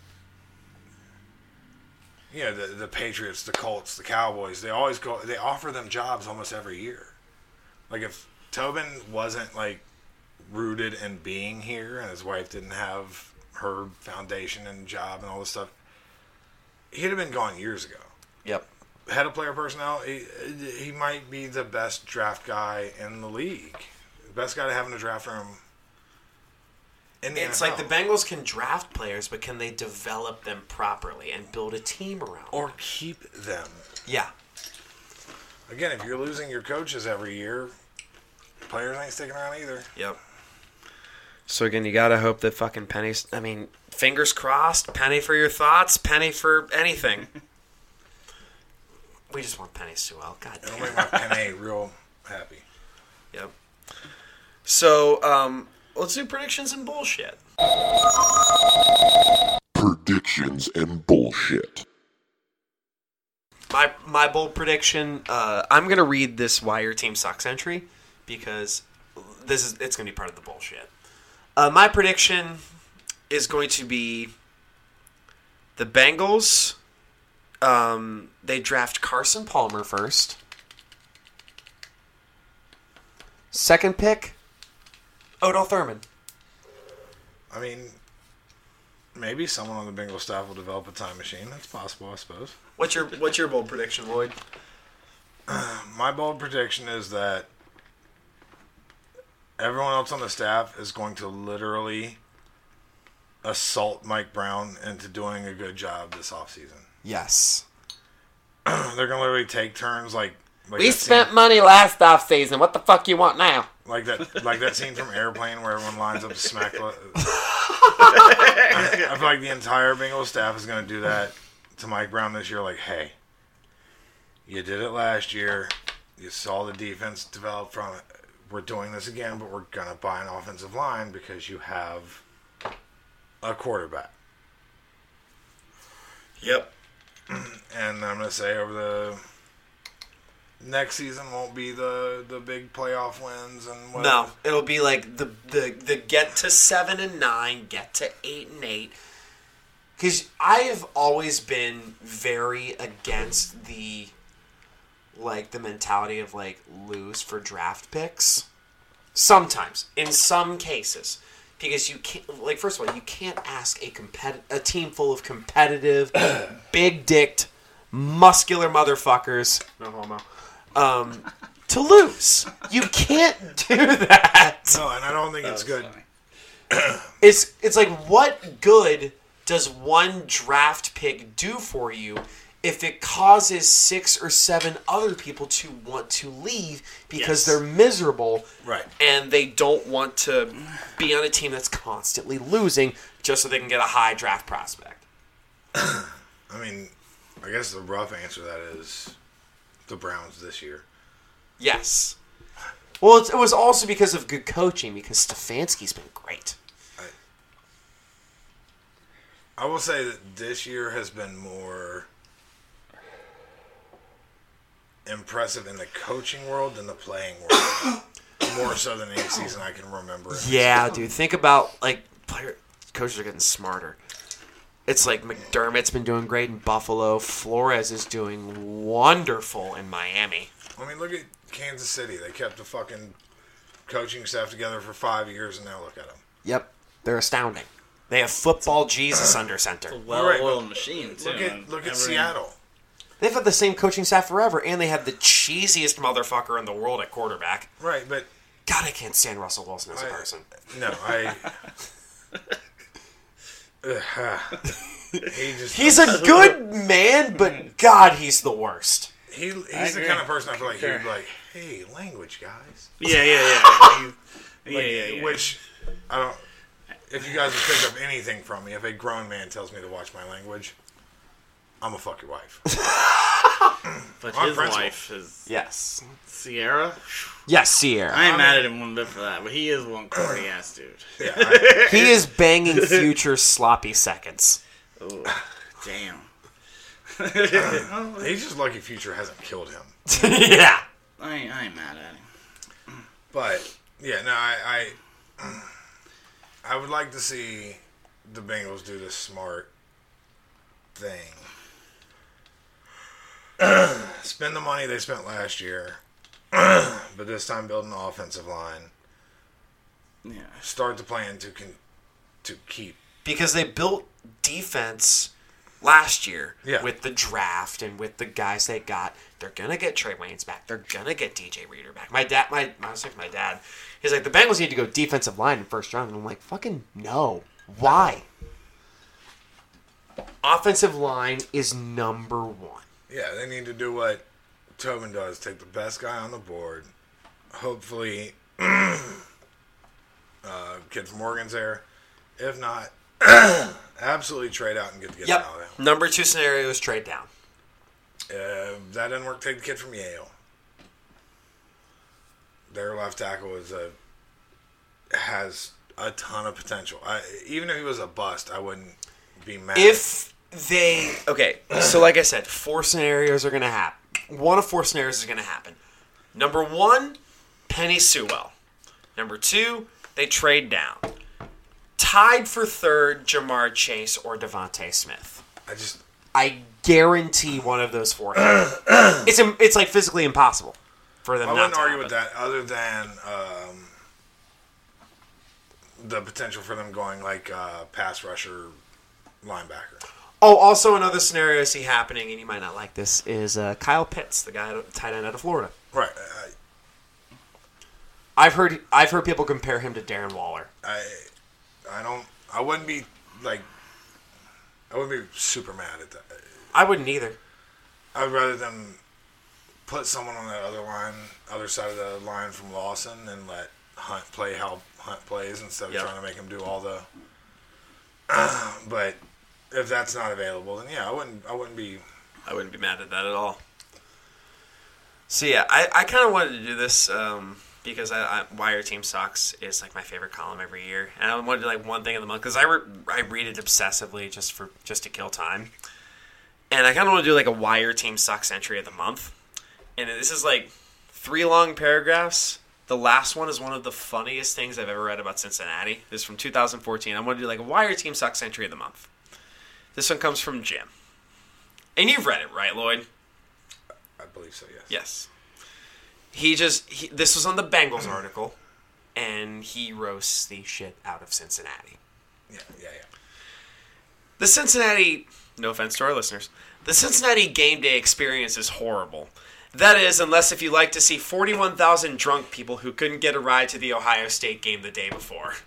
you know the the Patriots, the Colts, the Cowboys. They always go. They offer them jobs almost every year. Like if Tobin wasn't like rooted in being here, and his wife didn't have her foundation and job and all this stuff, he'd have been gone years ago. Yep. Head of player personnel, he, he might be the best draft guy in the league. The best guy to have in the draft room. In the It's N F L. like the Bengals can draft players, but can they develop them properly and build a team around? Or keep them. Yeah. Again, if you're losing your coaches every year, players ain't sticking around either. Yep. So again, you gotta hope that fucking Penny's. I mean, fingers crossed. Penny for your thoughts. Penny for anything. We just want Penny Sewell. God damn. It'll make my Penny real happy. Yep. So, um, let's do predictions and bullshit. Predictions and bullshit. My my bold prediction. Uh, I'm gonna read this "Why Your Team Sucks" entry because this is it's gonna be part of the bullshit. Uh, my prediction is going to be the Bengals. Um, they draft Carson Palmer first. Second pick, Odell Thurman. I mean, maybe someone on the Bengals staff will develop a time machine. That's possible, I suppose. What's your What's your bold prediction, Lloyd? My bold prediction is that everyone else on the staff is going to literally assault Mike Brown into doing a good job this offseason. Yes. They're going to literally take turns like... like we that spent scene, money last off season. What the fuck you want now? Like that like that scene from Airplane where everyone lines up to smack... I, I feel like the entire Bengals staff is going to do that to Mike Brown this year. Like, hey, you did it last year. You saw the defense develop from it. We're doing this again, but we're going to buy an offensive line because you have a quarterback. Yep. And I'm going to say over the next season won't be the, the big playoff wins and whatever. No, it'll be like the, the, the get to seven and nine, get to eight and eight. Because I have always been very against the... like the mentality of like lose for draft picks. Sometimes, in some cases, because you can't. Like, first of all, you can't ask a competi- a team full of competitive, big-dicked, muscular motherfuckers. No homo. Um, to lose. You can't do that. No, and I don't think it's good. It's it's like, what good does one draft pick do for you if it causes six or seven other people to want to leave because Yes. they're miserable, Right. and they don't want to be on a team that's constantly losing just so they can get a high draft prospect? I mean, I guess the rough answer to that is the Browns this year. Yes. Well, it's, it was also because of good coaching, because Stefanski's been great. I will say that this year has been more impressive in the coaching world than the playing world. More so than any season I can remember. Yeah, dude. Think about, like, player coaches are getting smarter. It's like McDermott's been doing great in Buffalo. Flores is doing wonderful in Miami. I mean, look at Kansas City. They kept the fucking coaching staff together for five years, and now look at them. Yep. They're astounding. They have football Jesus under center. It's a well-oiled machine, too. Look at, and look at every- Seattle. They've had the same coaching staff forever, and they have the cheesiest motherfucker in the world at quarterback. Right, but... God, I can't stand Russell Wilson as a I- person. No, I... Ugh, he just... He's a good man, but God, he's the worst. He, he's I the agree. kind of person I feel like he'd Sure. be like, hey, language, guys. Yeah, yeah, yeah. He's- yeah, Like, yeah, yeah. Which, I don't... If you guys have picked up anything from me, if a grown man tells me to watch my language, I'm gonna fuck your wife. But On his principle. wife is Yes. Sierra. Yes, Sierra. I ain't I mad mean- at him one bit for that, but he is one corny ass dude. Yeah, I, He is banging future sloppy seconds. Oh, damn. he's just lucky Future hasn't killed him. Yeah. I ain't, I ain't mad at him. But yeah, no, I, I, I would like to see the Bengals do this smart thing. Spend the money they spent last year, but this time build an offensive line. Yeah. Start the plan to con- to keep. Because they built defense last year Yeah. with the draft and with the guys they got. They're gonna get Trey Waynes back. They're gonna get D J Reader back. My dad, my I was like my dad. He's like, the Bengals need to go defensive line in first round, and I'm like, fucking no. Why? Offensive line is number one. Yeah, they need to do what Tobin does. Take the best guy on the board. Hopefully, uh, kid from Oregon's there. If not, absolutely trade out and get the kid Yep. from Alabama. Number two scenario is trade down. Uh, if that didn't work, take the kid from Yale. Their left tackle is a has a ton of potential. I, even if he was a bust, I wouldn't be mad. If they okay, so like I said, four scenarios are gonna happen. One of four scenarios is gonna happen. Number one, Penny Sewell. Number two, they trade down. Tied for third, Jamar Chase or Devontae Smith. I just I guarantee one of those four. it's im- it's like physically impossible for them I not wouldn't to argue happen. with that, other than um, the potential for them going like uh, pass rusher linebacker. Oh, also another scenario I see happening, and you might not like this, is uh, Kyle Pitts, the guy, tight end out of Florida. Right. I, I've heard I've heard people compare him to Darren Waller. I I don't. I wouldn't be like. I wouldn't be super mad at that. I wouldn't either. I'd rather them put someone on that other line, other side of the line from Lawson, and let Hunt play how Hunt plays instead of Yep. trying to make him do all the. But if that's not available, then yeah, I wouldn't. I wouldn't be. I wouldn't be mad at that at all. So yeah, I, I kind of wanted to do this um, because I, I, Wire Team Sucks is like my favorite column every year, and I wanted to do like one thing of the month because I, re- I read it obsessively just for just to kill time, and I kind of want to do like a Wire Team Sucks entry of the month, and this is like three long paragraphs. The last one is one of the funniest things I've ever read about Cincinnati. This is from two thousand fourteen. I want to do like a Wire Team Sucks entry of the month. This one comes from Jim, and you've read it, right, Lloyd? I believe so. Yes. Yes. He just he, this was on the Bengals article, and he roasts the shit out of Cincinnati. Yeah. Yeah. Yeah. The Cincinnati, no offense to our listeners, the Cincinnati game day experience is horrible. That is, unless if you like to see forty-one thousand drunk people who couldn't get a ride to the Ohio State game the day before.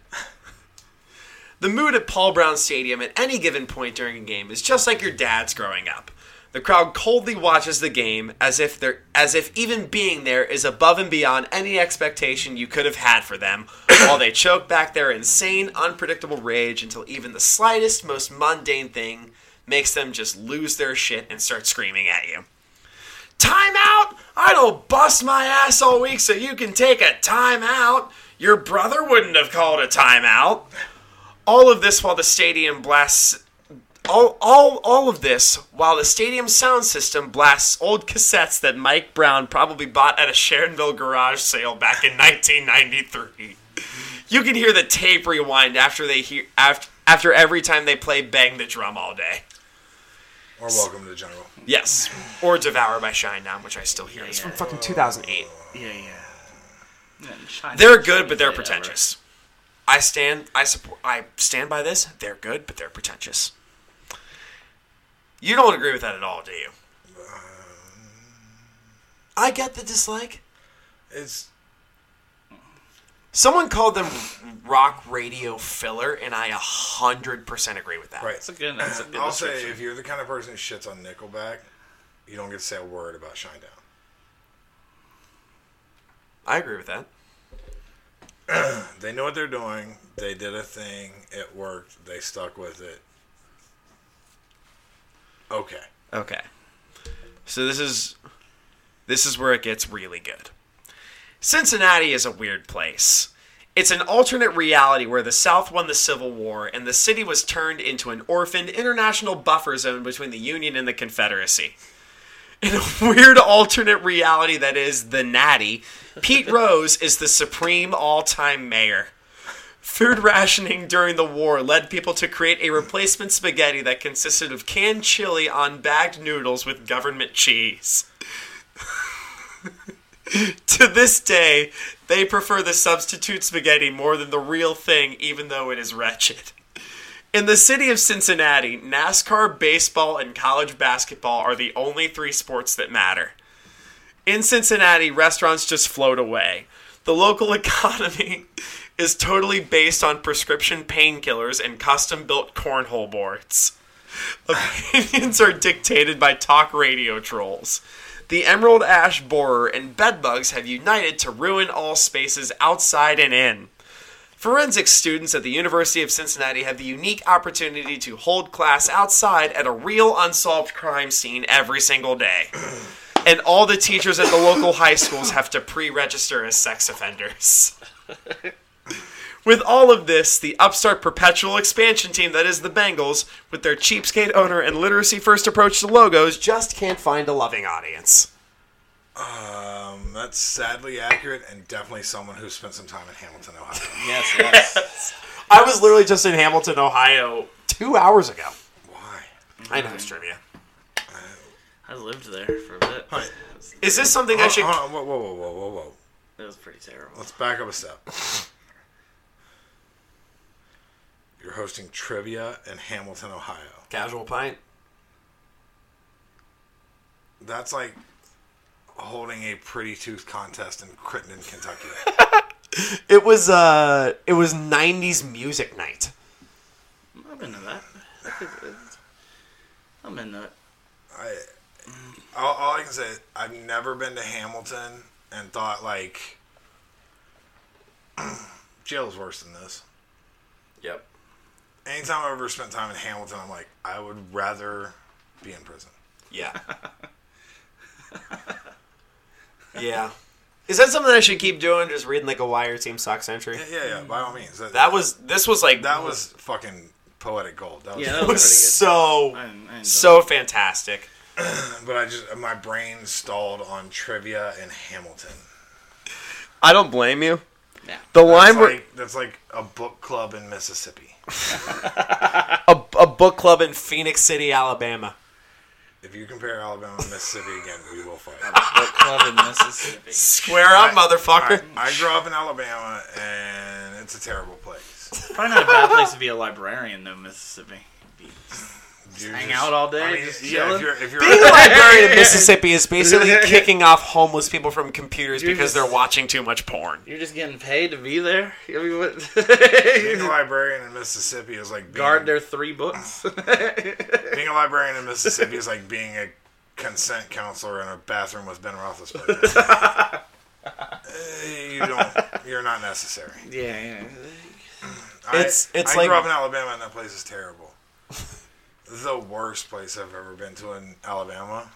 The mood at Paul Brown Stadium at any given point during a game is just like your dad's growing up. The crowd coldly watches the game as if they're, as if even being there is above and beyond any expectation you could have had for them, while they choke back their insane, unpredictable rage until even the slightest, most mundane thing makes them just lose their shit and start screaming at you. Timeout? I don't bust my ass all week so you can take a timeout. Your brother wouldn't have called a timeout. All of this while the stadium blasts... All, all, all of this while the stadium sound system blasts old cassettes that Mike Brown probably bought at a Sharonville garage sale back in nineteen ninety-three. You can hear the tape rewind after they hear after, after every time they play Bang the Drum all day. Or Welcome to the Jungle. Yes. Or Devour by Shinedown, which I still hear. Yeah, It's yeah. from fucking two thousand eight. Yeah, yeah. yeah China, They're good, but they're China, pretentious. I stand I support I stand by this. They're good, but they're pretentious. You don't agree with that at all, do you? I get the dislike. It's Someone called them rock radio filler, and I one hundred percent agree with that. right. That's a good. That's a good I'll say description. if you're the kind of person who shits on Nickelback, you don't get to say a word about Shinedown. I agree with that. They know what they're doing. They did a thing. It worked. They stuck with it. Okay. Okay. So this is this is where it gets really good. Cincinnati is a weird place. It's an alternate reality where the South won the Civil War and the city was turned into an orphaned international buffer zone between the Union and the Confederacy. In a weird alternate reality that is the Natty, Pete Rose is the supreme all-time mayor. Food rationing during the war led people to create a replacement spaghetti that consisted of canned chili on bagged noodles with government cheese. To this day, they prefer the substitute spaghetti more than the real thing, even though it is wretched. In the city of Cincinnati, NASCAR, baseball, and college basketball are the only three sports that matter. In Cincinnati, restaurants just float away. The local economy is totally based on prescription painkillers and custom-built cornhole boards. Opinions are dictated by talk radio trolls. The emerald ash borer and bedbugs have united to ruin all spaces outside and in. Forensics students at the University of Cincinnati have the unique opportunity to hold class outside at a real unsolved crime scene every single day. And all the teachers at the local high schools have to pre-register as sex offenders. With all of this, the upstart perpetual expansion team that is the Bengals, with their cheapskate owner and literacy-first approach to logos, just can't find a loving audience. Um, that's sadly accurate, and definitely someone who spent some time in Hamilton, Ohio. Yes, yes. I was literally just in Hamilton, Ohio, two hours ago. Why? I know this trivia. I lived there for a bit. Hi. Is this something I Hold- should... hold on, Whoa, whoa, whoa, whoa, whoa, whoa. It was pretty terrible. Let's back up a step. You're hosting trivia in Hamilton, Ohio. Casual pint. That's like holding a pretty tooth contest in Crittenden, Kentucky. It was uh, it was nineties music night. I'm into that. I'm into it. I, all, all I can say is I've never been to Hamilton and thought, like, jail's worse than this. Yep. Anytime I've ever spent time in Hamilton, I'm like, I would rather be in prison. Yeah. Yeah. Is that something I should keep doing? Just reading like a Wire Team Sox entry? Yeah, yeah, yeah, by all means. That, That was, this was like, that was fucking poetic gold. That was, Yeah, it that was was so, I, I enjoyed so fantastic. But I just, my brain stalled on trivia in Hamilton. I don't blame you. Yeah. The That's line where like, that's like a book club in Mississippi. a, a book club in Phoenix City, Alabama. If you compare Alabama and Mississippi again, we will fight. Book club in Mississippi. Square up, motherfucker. I, I grew up in Alabama, and it's a terrible place. Probably not a bad place to be a librarian, though, Mississippi. Be, You're hang just- out all day, I mean, just yeah, chilling. if you're, if you're Being a librarian in Mississippi is basically kicking off homeless people from computers You're because just- they're watching too much porn. You're just getting paid to be there? I mean, what? being a librarian in Mississippi is like being, Guard their three books. being a librarian in Mississippi is like being a consent counselor in a bathroom with Ben Roethlisberger. Eh, you don't. You're not necessary. yeah, yeah. I, It's- it's I like- grew up in Alabama, and that place is terrible. The worst place I've ever been to in Alabama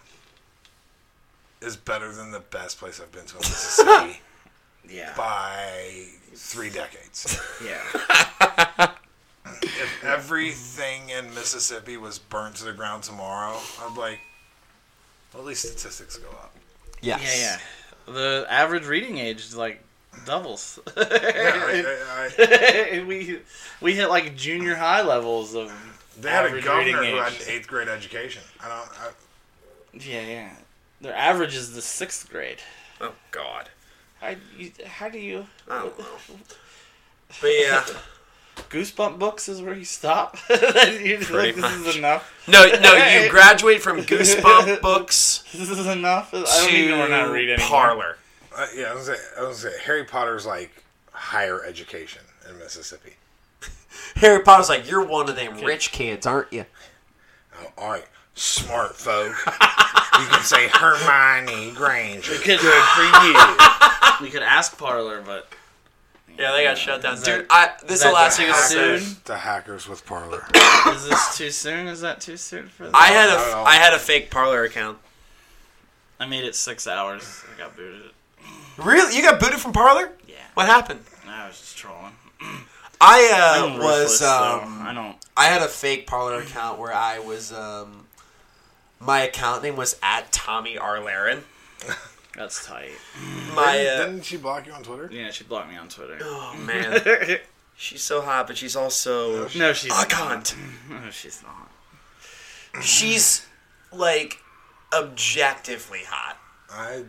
is better than the best place I've been to in Mississippi Yeah. by three decades. Yeah. If everything in Mississippi was burnt to the ground tomorrow, I'd be like, well, at least statistics go up. Yes. Yeah, yeah. The average reading age is like doubles. Yeah, I, I, I, we we hit like junior high levels of they had a average governor reading who had age. an eighth grade education. I don't. I, Yeah, yeah. Their average is the sixth grade. Oh, God. How, you, how do you... I don't know. But yeah. Goosebump books is where you stop? you just Pretty like, this much. is enough? No, no, you graduate from Goosebump books This is enough? I don't to even know how to read anymore. Parlor. uh, yeah, I was gonna say, I was gonna say Harry Potter's like higher education in Mississippi. Harry Potter's like, you're one of them rich kids, aren't you? Oh, all right, smart folk. You can say Hermione Granger. Good for you. We could ask Parlor, but... Yeah, they got shut down. Is Dude, that- I, this is the that last the thing I'll say. soon? The hackers with Parlor. Is this too soon? Is that too soon for that? I had Not at a, all. I had a fake Parlor account. I made it six hours. I got booted. Really? You got booted from Parlor? Yeah. What happened? I was just trolling. I uh, I'm was ruthless, though. um, I don't... I had a fake Parlor account where I was um, my account name was at Tommy R. Laren. That's tight. My Didn't, uh, didn't she block you on Twitter? Yeah, she blocked me on Twitter. oh man, she's so hot, but she's also No, she's a not. cunt. No, she's not. She's like objectively hot. I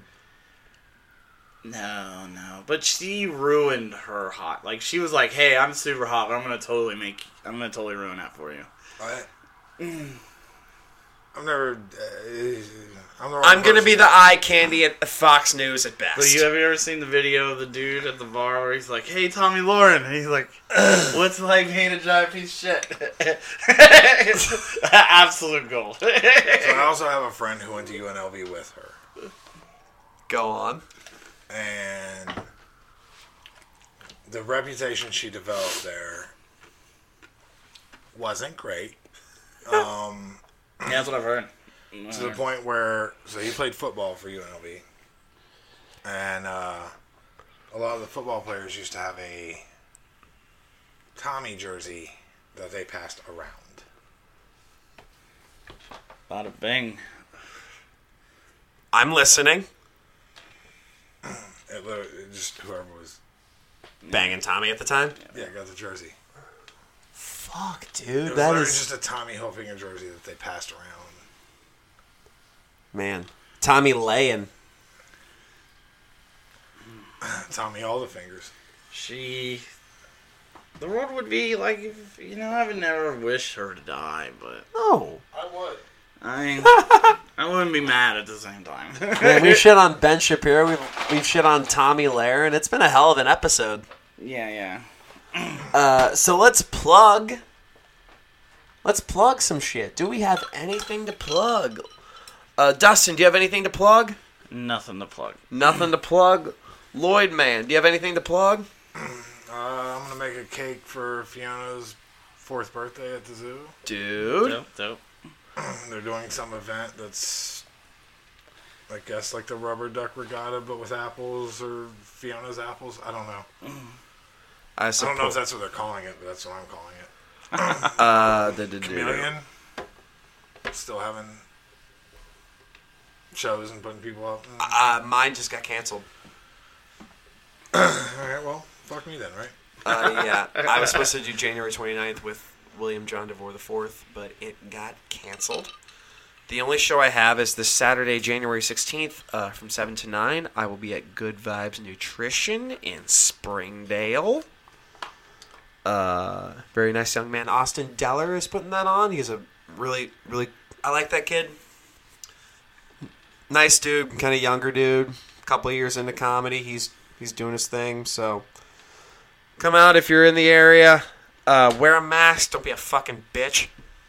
No, no. But she ruined her hot. Like, she was like, hey, I'm super hot, but I'm going to totally make... I'm going to totally ruin that for you. I. I've never. Uh, I'm, the wrong I'm gonna person. be the eye candy at Fox News at best. But you have you ever seen the video of the dude at the bar where he's like, hey, Tommy Lauren? And he's like, what's it like being a giant piece of shit? Absolute gold. So I also have a friend who went to U N L V with her. Go on. And the reputation she developed there wasn't great. Um, Yeah, that's what I've heard. to the point where, so he played football for U N L V, and uh, a lot of the football players used to have a Tommy jersey that they passed around. Bada bing. I'm listening. It literally, it just whoever was, Banging Tommy at the time. yeah, got the jersey. Fuck, It dude, was that literally is just a Tommy Hilfiger jersey that they passed around. man. Tommy laying. Tommy all the fingers. She The world would be like, if, you know, I would never wish her to die, but No. I would. I I wouldn't be mad at the same time. Man, we've shit on Ben Shapiro. We've, we've shit on Tommy Lahr, and it's been a hell of an episode. Yeah, yeah. Uh, so let's plug. Let's plug some shit. Do we have anything to plug? Uh, Dustin, do you have anything to plug? Nothing to plug. Nothing to plug. Lloyd, man, do you have anything to plug? Uh, I'm gonna make a cake for Fiona's fourth birthday at the zoo. Dude. Dope, dope. They're doing some event that's, I guess, like the rubber duck regatta, but with apples or Fiona's apples. I don't know. I, I don't know if that's what they're calling it, but that's what I'm calling it. uh, the, the, Chameleon. Still having shows and putting people up. Uh, mine just got canceled. All right, well, fuck me then, right? Uh, yeah, I was supposed to do January twenty-ninth with William John DeVore the fourth, but it got canceled. The only show I have is this Saturday, January sixteenth, uh, from seven to nine. I will be at Good Vibes Nutrition in Springdale. Uh, very nice young man, Austin Deller, is putting that on. He's a really, really, I like that kid. Nice dude, kind of younger dude. A couple of years into comedy. He's he's doing his thing, so come out if you're in the area. Uh, wear a mask. Don't be a fucking bitch.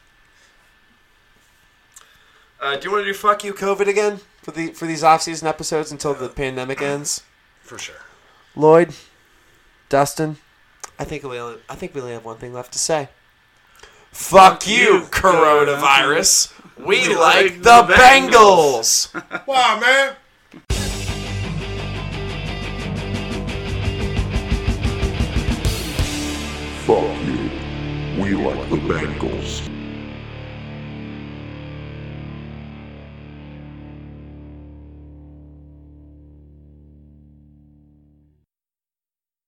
Uh, do you want to do fuck you COVID again for the for these off-season episodes until the pandemic ends? For sure. Lloyd, Dustin, I think we only, I think we only have one thing left to say. Fuck, fuck you, coronavirus. We, we like, like the Bengals. Bengals. Wow, man. Fuck you. We like the Bengals.